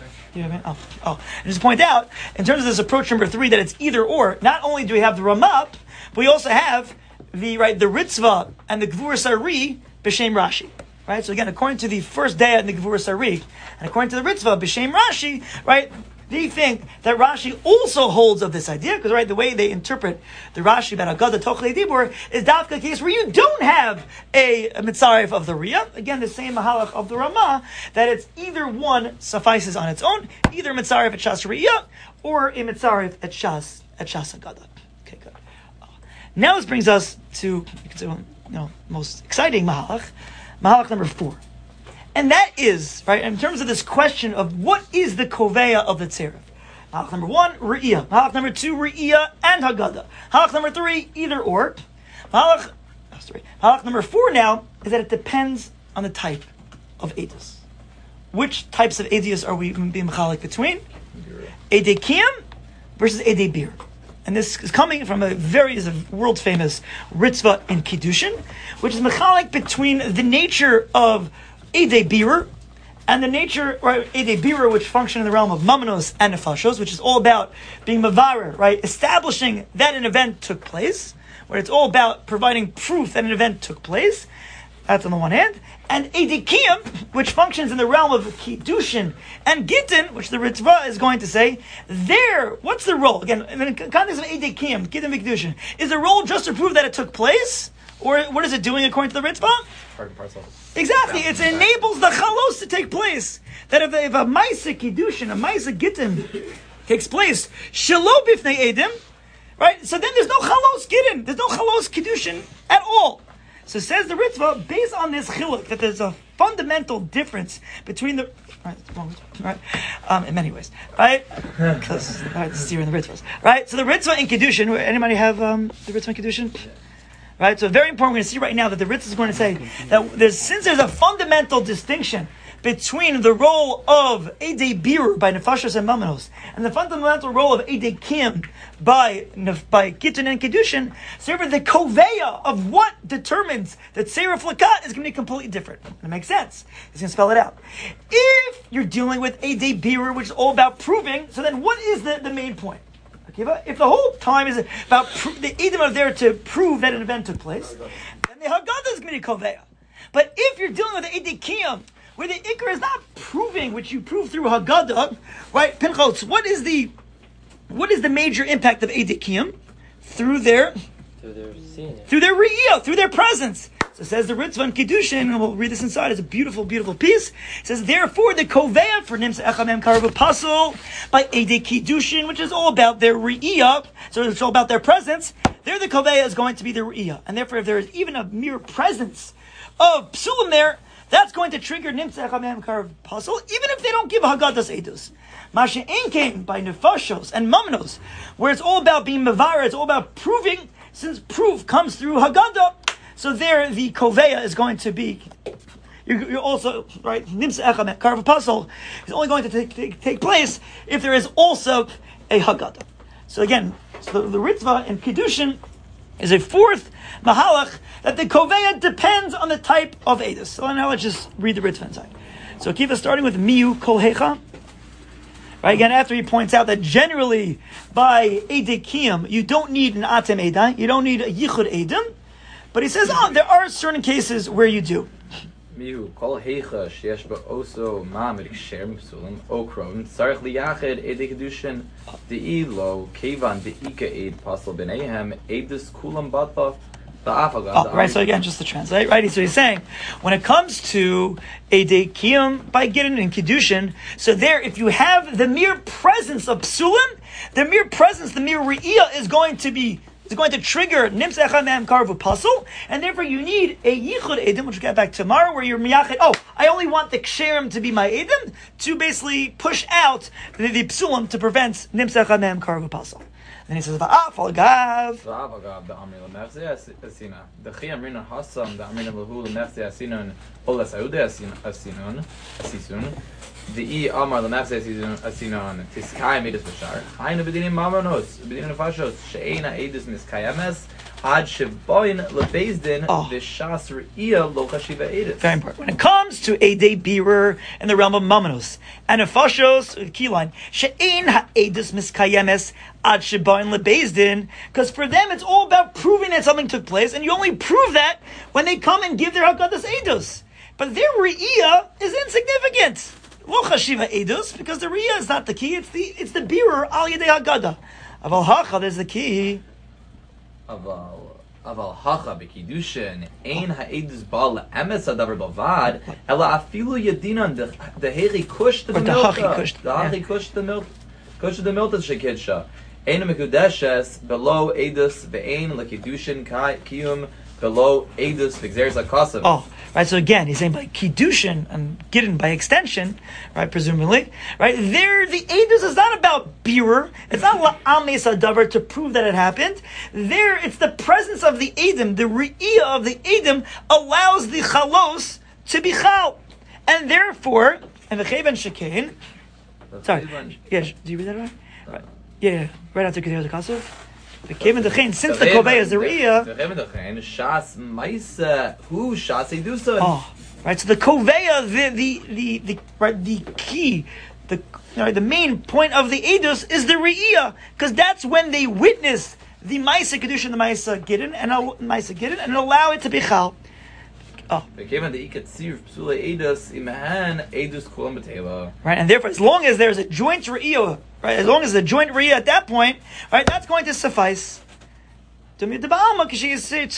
Speaker 1: And just point out, in terms of this approach number 3, that it's either or, not only do we have the Ramah, but we also have the Ritzvah and the Gvur Sari B'Shem Rashi. Right? So again, according to the first day in the Gvur Sari, and according to the Ritzvah B'Shem Rashi, right, they think that Rashi also holds of this idea, because the way they interpret the Rashi about Haggadah Tokadei Dibur is dafka a case where you don't have a Mitzaref of the Re'iyah. Again, the same Mahalach of the Ramah, that it's either one suffices on its own, either Mitzaref at Shas Re'iyah, or a Mitzaref at Shas Haggadah. Okay, good. Now this brings us to, most exciting Mahalach number 4. And that is, right, in terms of this question of what is the Koveya of the Tseiruf. Halach number 1, Re'iyah. Halach number 2, Re'iyah and Haggadah. Halach number 3, either or. Halach number 4 now is that it depends on the type of Edus. Which types of Edus are we being mechalik between? Edei Kiyam versus Edei Bir. And this is coming from a world famous Ritzvah in Kiddushin, which is mechalik between the nature of Edei Birur, and the nature, right, Edei Birur, which function in the realm of Mamanos and Nefashos, which is all about being Mavarer, right, establishing that an event took place, where it's all about providing proof that an event took place. That's on the one hand. And Edei Kiyam, which functions in the realm of Kiddushin and Gittin, which the Ritzvah is going to say, what's the role? Again, in the context of Edei Kiyam, Gittin and Kiddushin, is the role just to prove that it took place? Or what is it doing according to the Ritzvah? Exactly, it enables the chalos to take place. That if a Maisa Kiddushin, a Maisa Gittin takes place, Shelo Bifnei Edim, right? So then there's no chalos Gittin, there's no chalos Kiddushin at all. So says the Ritzvah, based on this chiluk, that there's a fundamental difference between the in many ways, right? Because this is here in the Ritzvahs, right? So the Ritzvah in Kedushin. Anybody have the Ritzvah in Kedushin? Right. So very important. We're going to see right now that the Ritzvah is going to say that since there's a fundamental distinction between the role of Eidei Birur by Nefashos and Mamanos and the fundamental role of Eidei Kiyum by Kittun and Kedushin, so the Koveya of what determines that Seiruf Lakat is going to be completely different. That makes sense. He's going to spell it out. If you're dealing with Eidei Birur, which is all about proving, so then what is the main point? If the whole time is about the Edom are there to prove that an event took place, then the Haggadah is going to be Koveya. But if you're dealing with the Eidei Kiyum, where the Ikar is not proving, which you prove through Haggadah, right? Pinchos, what is the major impact of Eidei Kiyum? Through their Re'iyah, through their presence. So it says the Ritzvah in Kedushin, and we'll read this inside, it's a beautiful, beautiful piece. It says, therefore, the Koveya for Nimsa Echamem Karav Apostle by Eidei Kedushin, which is all about their Re'iyah, so it's all about their presence, there the Koveya is going to be the Re'iyah. And therefore, if there is even a mere presence of Psulim there, that's going to trigger Nimsa Echamem Karav Apostle, even if they don't give Haggadah's Eidus. Masha Ein came by Nefashos and Mamnos, where it's all about being Mavara, it's all about proving, since proof comes through Haggadah. So there, the Koveya is going to be. You're also right. Nimsa Echamem Karav Apostle is only going to take place if there is also a Haggadah. So again, the Ritzvah in Kedushin is a fourth mahalach that the Koveya depends on the type of Edus. So now let's just read the Ritzvah inside. So Kiva starting with Miu Kol Hecha. Right, again, after he points out that generally by Eidei Kiyum you don't need an Atem Eidai, you don't need a Yichud Eidim, but he says, there are certain cases where you do.
Speaker 8: Mihu kol heicha sheyesh ba oso ma miksher mipsulim okron tzarich liyachid Eidei Kedushin de'ilo kevan de'ika eid pasal b'neihem eidus kulam batla.
Speaker 1: Right, so again, just to translate, right? So he's saying, when it comes to Eidei Kiyum by Gittin and Kedushin, so there, if you have the mere presence of Psulim, the mere presence, the mere Re'iyah is going to trigger Nimsa Echamem Karav Apostle, and therefore you need a Yichud Edim, which we'll get back tomorrow, where you're Miyachid, I only want the Ksherim to be my Edim, to basically push out the Psulim to prevent Nimsa Echamem Karav Apostle. Then he says, "Va'afal gav."
Speaker 8: Va'afal the Amri l'Mefzei Asina. The Chi Amrina Hasam the Amrina Lahu l'Mefzei Asinon Ola Saude Asinon the Amar l'Mefzei Asinon Tiskai Midas Bashar. Hainu b'dinim Mamanos b'dinim Nefashos she'ena Eidus Miskayames Ad Shevoin LeBeizdin V'Shas Re'iyah Lo Chashiva Eidus.
Speaker 1: Very important. When it comes to Eidei Birur in the realm of Mamanos and Nefashos, key line she'en ha'Eidus Miskayames Ad Shevoin LeBeizdin, because for them it's all about proving that something took place, and you only prove that when they come and give their Haggadah's Eidus. But their Re'iyah is insignificant. Lo Chashiva Eidus, because the Re'iyah is not the key. It's the Birur Al Yedei Haggadah. Aval Hacha, there's the key.
Speaker 8: Aval Hacha b'Kedushin ein ha'edus bal emes hadavar bavad ela afilu yedinan the heri kush the milta kush the milta shekidsha ein mekudeshes below edus ve'ein lekedushin kiyum below edus v'gzeres hakasav.
Speaker 1: Right, so again, he's saying by Kiddushin and Gittin by extension, right, presumably, right, there the Eidus is not about Birur, it's not La'ames Adavar to prove that it happened. There, it's the presence of the Eidim, the Re'iyah of the Eidim allows the Chalos to be Chal. And therefore, and the Chevan Shekain, sorry, yeah, do you read that right? Right. Yeah, right after Kedushin Kasov. The Kevin Dechain, since the Koveya is the Re'iyah.
Speaker 8: The Kevin Dechain, Shas Maisa, who Shas Edusa.
Speaker 1: Right. So the Koveya, the key, the main point of the Edus is the Re'iyah, because that's when they witness the Maisa Kedushin, the Maisa Gittin, and allow it to be Chal. Right, and therefore, as long as there's a joint Re'iyah, right, as long as the joint Re'iyah at that point, right, that's going to suffice. So he's saying,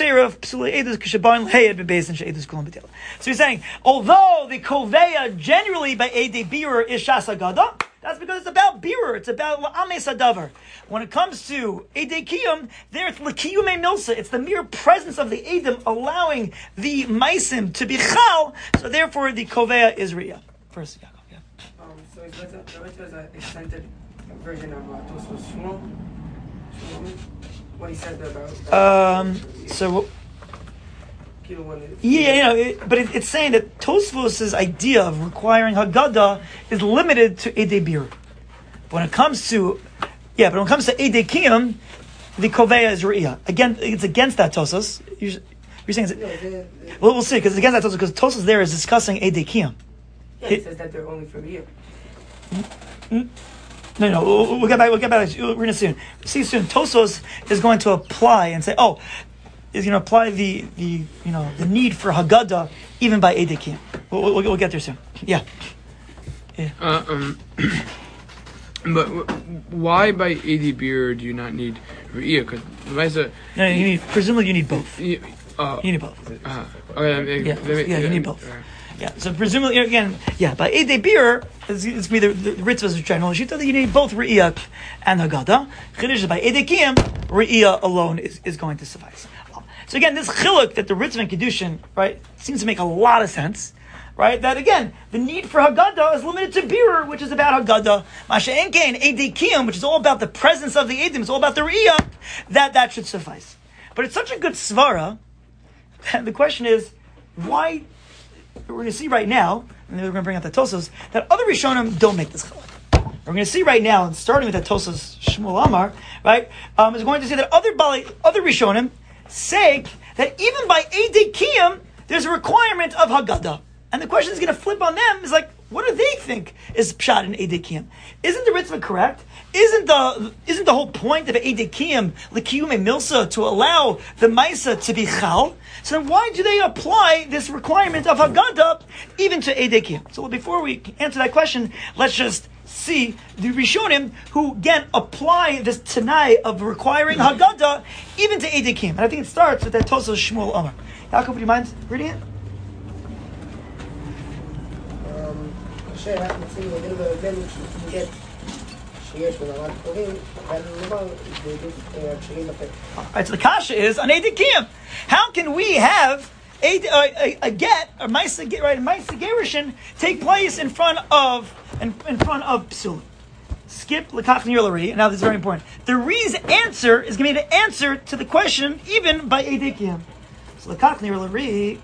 Speaker 1: although the koveya generally by Eidei Birur is Shas Agada, that's because it's about Birur, it's about La'ames Hadavar. When it comes to Eidei Kiyum, there it's L'kiyume Milsa, it's the mere presence of the Eidim allowing the Maisim to be Chal, so therefore the koveya is Riyah. First, Yaakov, yeah.
Speaker 9: So the Ritva is an extended version of Tosfos Shmuel. What he said about.
Speaker 1: But it's saying that Tosfos' idea of requiring Haggadah is limited to Eidei Birur. When it comes to Eidei Kiyum, the koveya is Riyah. Again, it's against that Tosfos. You're saying we'll see, because it's against that Tosfos, because Tosfos there is discussing Eidei Kiyum.
Speaker 9: Yeah, it says that they're only for Riyah.
Speaker 1: No, we'll get back. We're going to see soon. Tosfos is going to apply and say, is going to apply the need for Haggadah even by Eidei Kiyum. We'll get there soon. Yeah.
Speaker 4: But why by Eidei Birur do you not need Riyah? Because
Speaker 1: presumably you need both. You need both.
Speaker 4: Okay,
Speaker 1: you need both. Yeah, so presumably again, by Eidei Birur, it's going to be the Ritzvah's general shita that you need both Riyah and Haggadah. Chiddush is by Eidei Kiyum, Riyah alone is going to suffice. So again, this chiluk that the Ritzvah and Kiddushin, right, seems to make a lot of sense, right? That again, the need for Haggadah is limited to Birur, which is about Haggadah. Masha'enke and Eidei Kiyum, which is all about the presence of the Eidim, it's all about the Riyah, that should suffice. But it's such a good svara, and the question is, why? We're going to see right now, and then we're going to bring out the Tosfos, that other Rishonim don't make this chiluk. We're going to see right now, and starting with the Tosfos Shmuel Amar, right, is going to say that other Rishonim say that even by Eidei Kiyum, there's a requirement of Haggadah. And the question is going to flip on them, is like, what do they think is pshat in Eidei Kiyum? Isn't the Ritzvah correct? Isn't the whole point of Eidei Kiyum, L'kiyume Milsa, to allow the Maisa to be Chal? So then why do they apply this requirement of Haggadah even to Eidei Kiyum? So before we answer that question, let's just see the Rishonim who again apply this Tanai of requiring Haggadah even to Eidei Kiyum. And I think it starts with that Tosfos Shmuel Amar. Yaakov, would you mind reading it? Alright, so the kasha is on Eidei Kiyum. How can we have a get, or Maisa Gerushin take place in front of Psulim? Skip L'kach Nir L'Ri, and now this is very important. The Ri's answer is going to be the answer to the question even by Eidei Kiyum. So L'kach Nir L'Ri.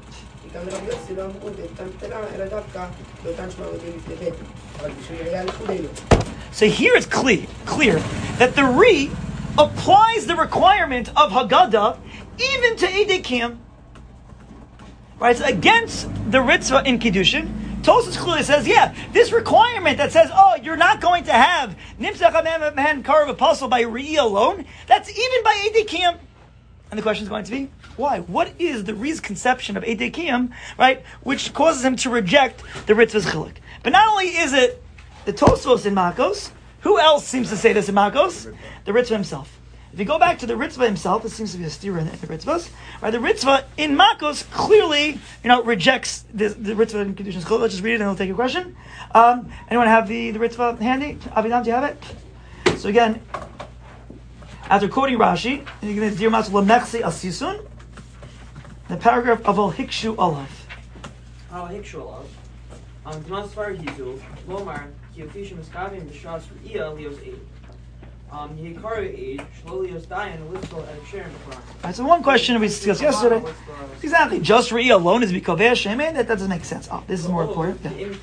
Speaker 1: So here it's clear that the Ri applies the requirement of Haggadah even to Eidei Kiyum. Right? It's against the Ritzvah in Kiddushin. Tosfos clearly says, this requirement that says, you're not going to have Nimtzach HaMehen Karav Apostle by Riyah alone, that's even by Eidei Kiyum. And the question is going to be, why? What is the Ri's conception of Eidei Kiyum, right, which causes him to reject the Ritzvah's chiluk? But not only is it the Tosfos in Makos, who else seems to say this in Makos? The Ritzvah himself. If you go back to the Ritzvah himself, it seems to be a steer in the Ritzvahs, right? The Ritzvah in Makos clearly, rejects the Ritzvah in Kiddushin. Let's just read it and we'll take a question. Anyone have the Ritzvah handy? Avidan, do you have it? So again, after quoting Rashi, you're going to dear Mas Lamechsi Asisun, the paragraph of Al Hikshu Olav.
Speaker 5: Al Hikshu Olav. Dmasvar Hizu, Lomar, Kiofishim Iskavim, Bishas Riyah, Leos 8. Yikaru 8, Shlolios Dayan, Litzvah, and Sharon.
Speaker 1: Alright, so one question we discussed yesterday. Exactly, just Riyah alone is Bikoveh Shemen? That doesn't make sense. This is more important.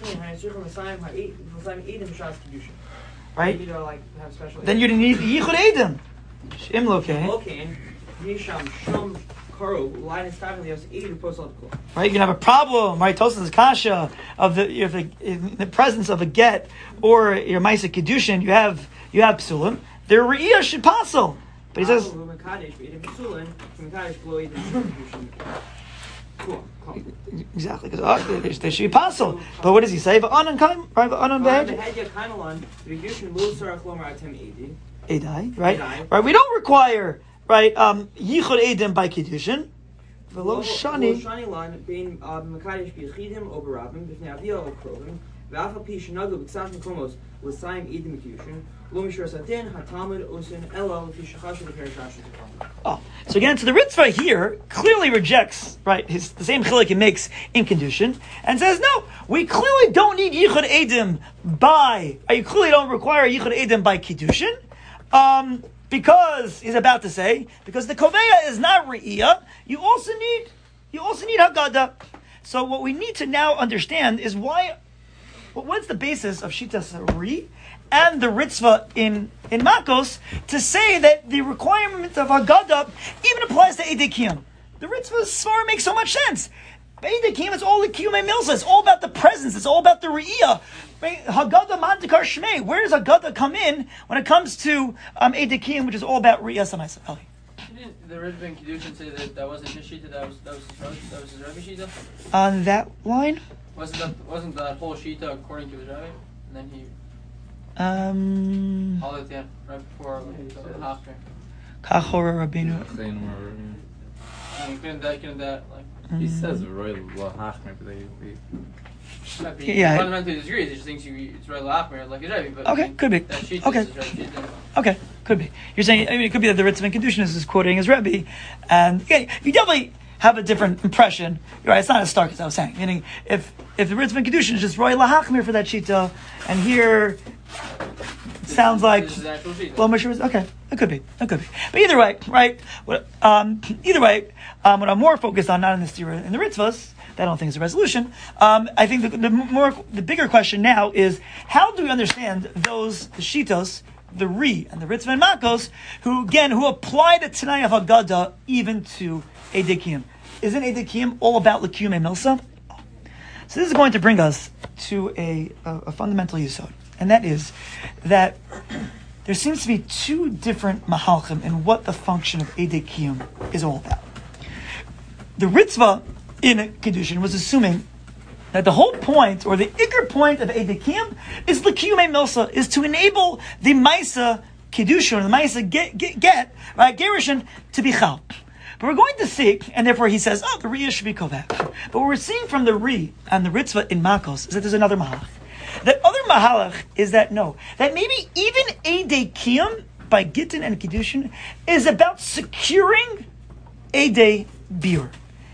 Speaker 1: Right? Then you need Yichud Eidim. Shem Lokeh. Right, you can have a problem, right? Tosfos kasha of in the presence of a get or your Maisa Kiddushin, you have Psulim. Their Riyah should passel, but he says exactly because they should be passel. But what does he say? Right? We don't require right? Yichud Edim by Kiddushin. V'lo
Speaker 5: Shani
Speaker 1: Shani.
Speaker 5: line being Makadosh B'Yechidim Ober Rabbim B'Fnei Aviyah Or Krovim V'Af Al Pi Shenagu B'Ksach Mekomos L'Sayim Edim Kiddushin Lo Mishra Satin HaTalmud Osin Elo L'Fi Shechashu L'Perish Rashi.
Speaker 1: Oh, so again, so the Ritva here clearly rejects, right, the same chilek he makes in Kiddushin, and says, no, we clearly don't need Yichud Edim you clearly don't require Yichud Edim by Kiddushin, because, he's about to say, because the Koveya is not Re'iyah, you also need Haggadah. So what we need to now understand is what's the basis of Shitas Ri and the Ritzvah in Makos to say that the requirement of Haggadah even applies to Eidei Kiyum. The Ritzvah Svar makes so much sense. Eidei Kiyum is all the Kiyumei Milsa. It's all about the presence. It's all about the Re'iyah. Haggadah Mantikar Shmei. Where does Haggadah come in when it comes to Eidei Kiyum, which is all about Re'iyah Samaisa?
Speaker 10: Didn't the Ritva in Kiddushin say that wasn't his Shita, that was his Rebbe Shita?
Speaker 1: On that line?
Speaker 10: Wasn't that whole Shita according to his Rebbe? And then he... all at the end, right before the Hafner.
Speaker 1: Kachor Rabbeinu.
Speaker 10: Couldn't that like...
Speaker 8: He says Roy Lahachmer, but
Speaker 1: Yeah.
Speaker 10: Fundamentally disagrees. He just thinks it's Roy Lahachmer like his Rebbe. But
Speaker 1: Okay, could be.
Speaker 10: That Shita
Speaker 1: Okay.
Speaker 10: is his Rebbe Shita.
Speaker 1: Okay, could be. You're saying, it could be that the Ritva in Kiddushin is quoting his Rebbe, and again, you definitely have a different impression. You're right, it's not as stark as I was saying. Meaning, if the Ritva in Kiddushin is just Roy Lahachmir for that Shita, and here it sounds like okay, it could be. But either way, right? What I'm more focused on, not in the Ritzvahs, that I don't think is a resolution. I think the bigger question now is, how do we understand the Shitos, the Ri and the Ritzvah and Makos, who apply the Tanai of Haggadah even to Eidei Kiyum? Isn't Eidei Kiyum all about L'Kiyumei Milsa? So this is going to bring us to a fundamental yesod, and that is that there seems to be two different mahalchim in what the function of Eidei Kiyum is all about. The Ritzvah in Kiddushin was assuming that the whole point, or the ikar point of Eidei Kiyum, is L'Kiyumei Milsa, is to enable the Maisa Kiddushin, or the Maisa get right, Gerushin, to be Chal. But we're going to see, and therefore he says, the Riyah should be Kovach. But what we're seeing from the Ri and the Ritzvah in Makos is that there's another Mahalach. That other Mahalach is that maybe even Eidei Kiyum by Gittin and Kiddushin is about securing Eidei Bir.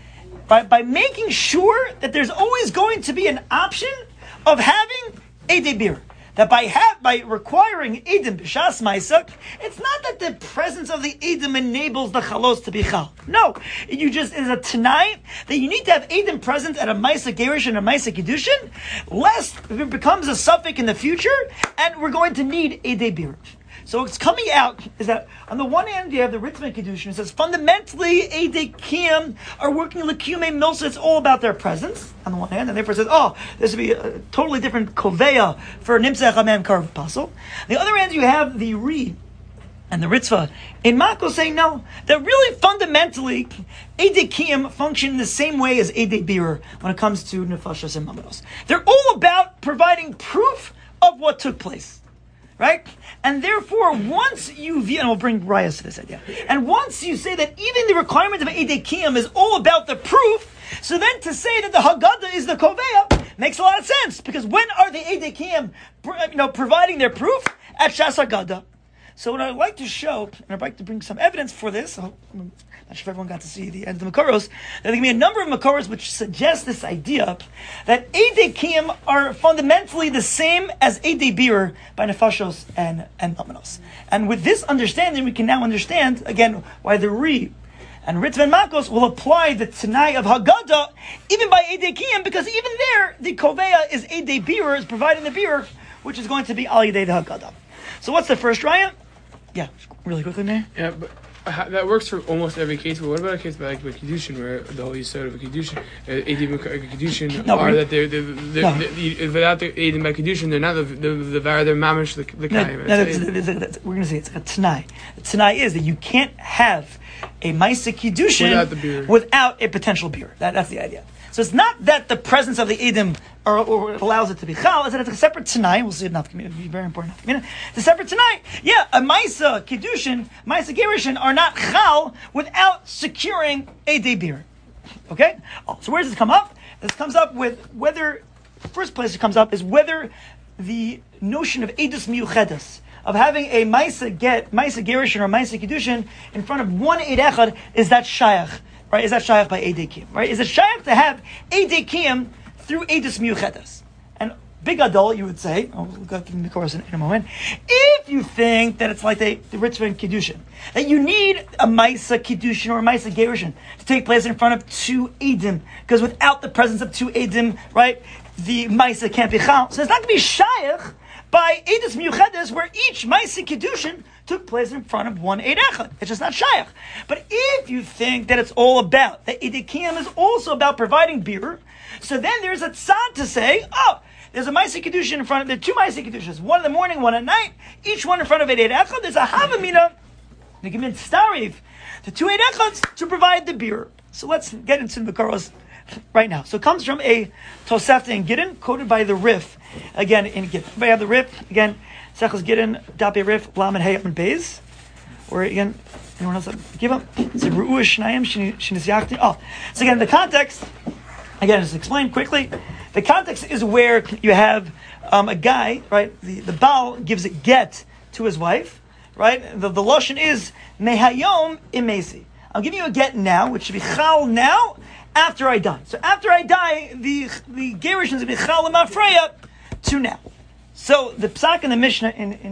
Speaker 1: By making sure that there's always going to be an option of having Eidei Bir. That by requiring Eidim B'Shas Ma'aseh, it's not that the presence of the Eidim enables the Chalos to be Chal. No, it is a Tanai that you need to have Eidim present at a Ma'aseh Gerish and a Ma'aseh Kiddushin, lest it becomes a suffix in the future, and we're going to need Eidei Bir. So what's coming out is that on the one hand you have the Ritzvah Kiddushin. It says fundamentally Eidei Kiyum are working L'Kiyumei Milsa. It's all about their presence on the one hand, and therefore it says, this would be a totally different koveya for Nimtzach Hamem Karv Pasol. On the other hand, you have the Ri and the Ritzvah in Makos saying no, that really fundamentally Eidei Kiyum function in the same way as Eidei Bir when it comes to Nefashos and Mamanos. They're all about providing proof of what took place. Right? And therefore, once you view, and we'll bring Rayas to this idea, and once you say that even the requirement of Eidei Kiyum is all about the proof, so then to say that the Haggadah is the Koveya makes a lot of sense, because when are the Eidei Kiyum providing their proof? At Shas Haggadah. So what I'd like to show, and I'd like to bring some evidence for this, I'm not sure if everyone got to see the end of the Makoros, there can be a number of Makoros which suggest this idea that Eidei Kiyum are fundamentally the same as Eidei Bir by Nefashos and Mamanos. And with this understanding, we can now understand, again, why the Ri and Ritzvah and Makos will apply the Tanai of Haggadah even by Eidei Kiyum, because even there, the Koveya is Eidei Bir, is providing the Bir, which is going to be Al Yidei the Haggadah. So what's the first raya? Yeah, really quickly, Mayor.
Speaker 4: Yeah, but that works for almost every case. But what about a case like with Kiddushin, where the whole Yisod of a Kiddushin, Eidim Kiddushin, are that they're without the Eidim by Kiddushin, they're not the Var, they're Mamish the Kaim.
Speaker 1: We're going to say it's like a Tanai. The Tanai is that you can't have a Maisa Kiddushin without a potential beer. That's the idea. So it's not that the presence of the Eidim or allows it to be Chal, it's that it's a separate Tanai. We'll see it enough. It'll be very important. It's a separate Tanai. Yeah, a Maisa Kiddushin, Maisa Gerushin are not Chal without securing a day beer. Okay? So where does this come up? This comes up with whether, the first place it comes up is whether the notion of Eidus Miuchedes, of having a Maisa Gerushin or Maisa Kiddushin in front of one Eid Echad, is that Shayach? Right? Is that Shayach by Eidei Kiyum? Right? Is it Shayach to have Eidei Kiyum through Eidus Miuchedes? And Big Adol, you would say, we'll go to the chorus in a moment, if you think that it's like the Ritzvah and Kiddushin, that you need a Maisa Kiddushin or a Maisa Gerushin to take place in front of two Eidim, because without the presence of two Eidim, right, the Maisa can't be Chal. So it's not going to be Shayach by Eidus Miuchedes, where each Maisa Kiddushin took place in front of one Eid Echad. It's just not Shayach. But if you think that it's all about, that Eidei Kiyum is also about providing beer, so then there's a tzad to say, there's a Maisa Kiddushin in front of, there are two Maisa Kiddushins, one in the morning, one at night, each one in front of Eid Echad. There's a Havamina, the Gemid Stariv, the two Eid Echads to provide the beer. So let's get into the Makaros right now. So it comes from a Tosefta in Gittin, quoted by the Rif, again in Gittin. If I have the Rif, again, Sechus Gittin, Dapi Rif, Lamed Hey and Beis. Or again, anyone else give up? It's a Ru'u Shnayim Shinis Yachti. So again, the context, again, just explain quickly. The context is where you have a guy, right? The Baal gives a get to his wife, right? The Lashon is Mehayom Imesi. I'll give you a get now, which should be Chal now, after I die. So after I die, the Gerushin is going to be Chal Mafreya to now. So the psak in the Mishnah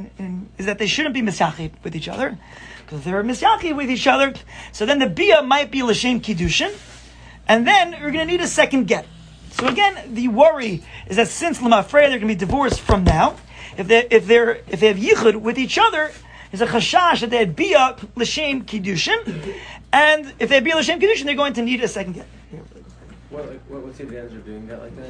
Speaker 1: is that they shouldn't be misyachid with each other, because if they're misyachid with each other, so then the bia might be l'shem kiddushin, and then you're going to need a second get. So again, the worry is that since l'mafreya they're going to be divorced from now, if they have yichud with each other, there's a chashash that they had bia l'shem kiddushin, and if they have bia l'shem kiddushin, they're going to need a second get.
Speaker 2: What's the advantage of doing that like that?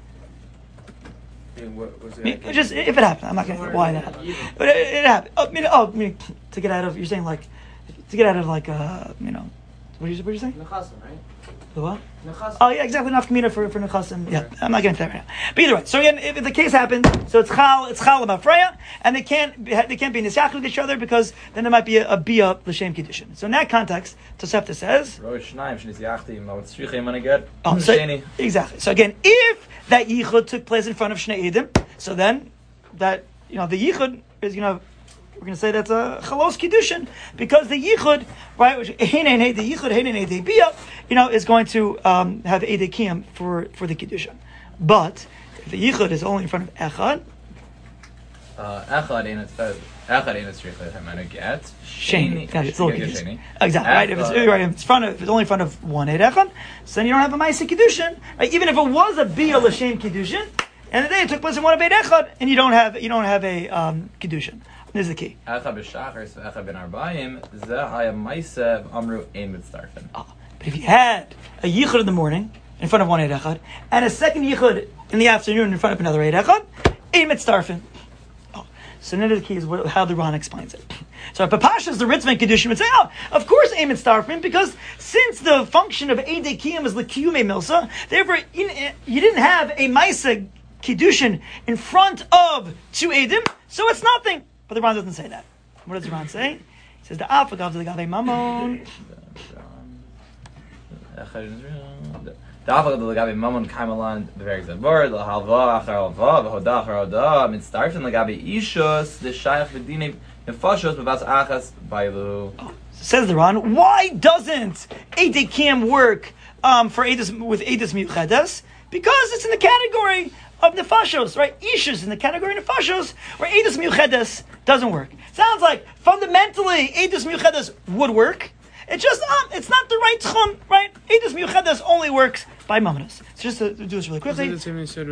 Speaker 1: Just if it happened, I'm not going to why that. But it happened. To get out of, you're saying like, to get out of like, what are you saying?
Speaker 5: Nechasim, right?
Speaker 1: The what?
Speaker 5: Nechasim.
Speaker 1: Oh yeah, exactly. Nafkamina for Nechasim. Yeah, I'm not getting to that right now. But either way, so again, if the case happens, so it's Chal Mafreya, and they can't be nisyach with each other because then there might be a bia l'shem kiddushin. So in that context, Tosefta says. Exactly. So again, if that yichud took place in front of Shnei Eidim, so then that the yichud is we're going to say that's a chalos kiddushin because the yichud, right? Which the yichud bia, is going to have Eidei Kiyum for the kiddushin. But if the yichud is only in front of echad,
Speaker 8: echad ain't strichlet hamana get
Speaker 1: sheni. It's a little confusing. Exactly right. If it's only in front of one Eid echad, so then you don't have a Maisa Kiddushin. Right? Even if it was a bia l'shem kiddushin, and the day it took place in one of Eid echad, and you don't have a kiddushin. This is the key. But if you had a yichud in the morning in front of one Eid echad, and a second yichud in the afternoon in front of another Eid echad, ein mitzdarfen. So none of the key is how the Ran explains it. So Papashas, the Ritzvah and Kiddushin would say, of course Ein Mitzdarfim, because since the function of Eidei Kiyum is L'kiyumei Milsa, therefore you didn't have a Maisa Kiddushin in front of two Eidim, so it's nothing. But the Ran doesn't say that. What does the Ran say? He says, the Afagav to the Gavei Mamon.
Speaker 8: The Afagav to the Gavei Mamon Kaimalan, the very good word, the Halva, Achar Halva, the Hoda, Achar Hoda, Mitzdarfim, the Gavei Ishus, the Shayach V'dinim, Nefashos, Bavas Achas, Bailu.
Speaker 1: Says the Ran, why doesn't Eidei Kiyum work with Eidus Miuchedes? Because it's in the category of Nefashos, right? Ishus in the category of Nefashos, where Eidus Miuchedes doesn't work. Sounds like fundamentally Eidus Miuchedes would work. It's just it's not the right tchum, right? Eidus Miuchedes only works by Mamonos. So just to do this really quickly. Yeah.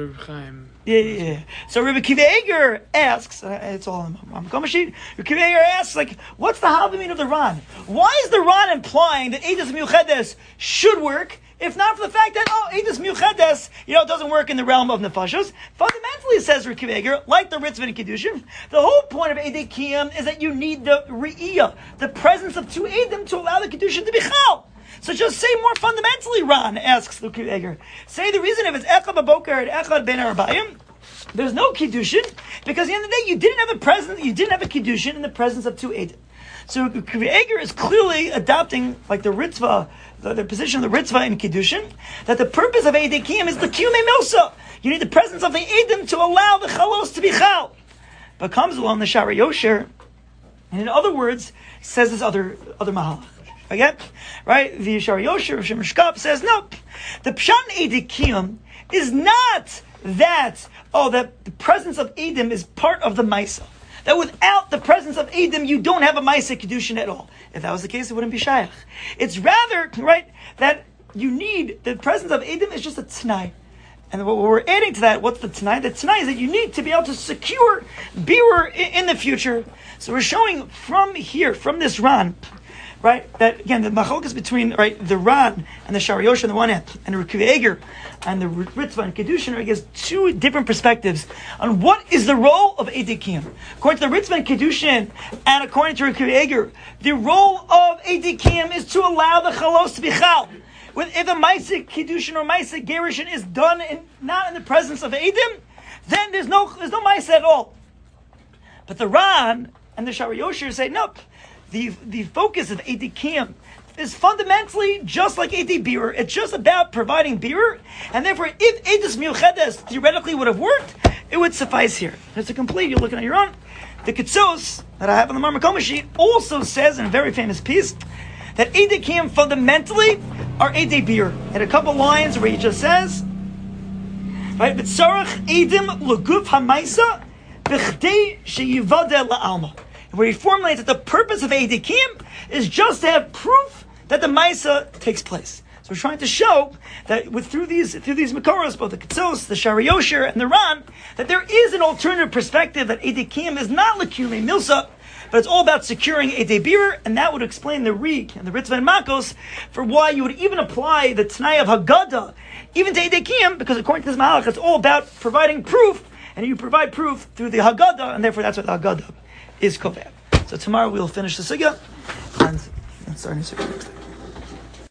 Speaker 1: So Rabbi Kiva Eger asks, it's all on the Makom sheet. Rabbi Kiva Eger asks, what's the halvamina of the Ran? Why is the Ran implying that Eidus Miuchedes should work if not for the fact that, Eidus Miuchedes, it doesn't work in the realm of Nefashos. Fundamentally, says Reb Akiva Eiger, like the Ritzvah and Kiddushin, the whole point of Eidei Kiyam is that you need the Re'iyah, the presence of two Eidim to allow the Kiddushin to be Chal. So just say more fundamentally, Ron, asks Reb Akiva Eiger. Say the reason if it's Echad B'Boker and Echad Ben Arbayim, there's no Kiddushin, because at the end of the day, you didn't have a Kiddushin in the presence of two Eidim. So Reb Akiva Eiger is clearly adopting, like the Ritzvah, the position of the Ritzvah in Kiddushin, that the purpose of Eidei Kiyam is the Kiyumei Milsa. You need the presence of the Eidim to allow the Chalos to be Chal. But comes along the Shara Yosher, and in other words, says this other Mahalach. Again, right? The Shara Yosher of Shemer Shkop says, no, the Pshat Eidei Kiyam is not that the presence of Eidim is part of the Maisa. That without the presence of Eidim, you don't have a Maisa Kiddushin at all. If that was the case, it wouldn't be Shayach. It's rather, right, that you need, the presence of Eidim is just a T'nai. And what we're adding to that, what's the T'nai? The T'nai is that you need to be able to secure Birur in the future. So we're showing from here, from this Ran, right, that again, the machlokes between, right, the Ran and the Shara Yosher on the one hand, and the Reb Akiva Eiger and the Ritzvah and Kiddushin, I guess, two different perspectives on what is the role of Eidei Kiyam. According to the Ritzvah and Kiddushin, and according to Reb Akiva Eiger, the role of Eidei Kiyam is to allow the Chalos to be Chal. If a Maaseh Kiddushin or Maaseh Gerushin is done not in the presence of Eidim, then there's no Maaseh at all. But the Ran and the Shara Yosher say, nope, the focus of Eidei Kiyam is fundamentally just like Eidei Birur. It's just about providing Birur, and therefore, if Eidus Miuchedes theoretically would have worked, it would suffice here. It's a complete, you're looking at your own. The Ketzos that I have on the Marmakom sheet also says in a very famous piece that Eidei Kiyam fundamentally are Eidei Birur. In a couple lines where he just says, right, B'tzarech Eidim l'guf ha'maisa b'chdei sheyivadeh la'alma. Where he formulates that the purpose of Eidei Kiyam is just to have proof that the Maisa takes place. So we're trying to show that through these Makoros, both the Ketzos, the Shara Yosher, and the Ran, that there is an alternative perspective that Eidei Kiyam is not l'kiyumei milsa, but it's all about securing Eidei Birur, and that would explain the Rik and the Ritzvah and Makos for why you would even apply the T'nai of Haggadah even to Eidei Kiyam, because according to this Mahalach, it's all about providing proof, and you provide proof through the Haggadah, and therefore that's what the Haggadah is Koveh. So tomorrow we'll finish the Sugya, and start a new Sugya next day.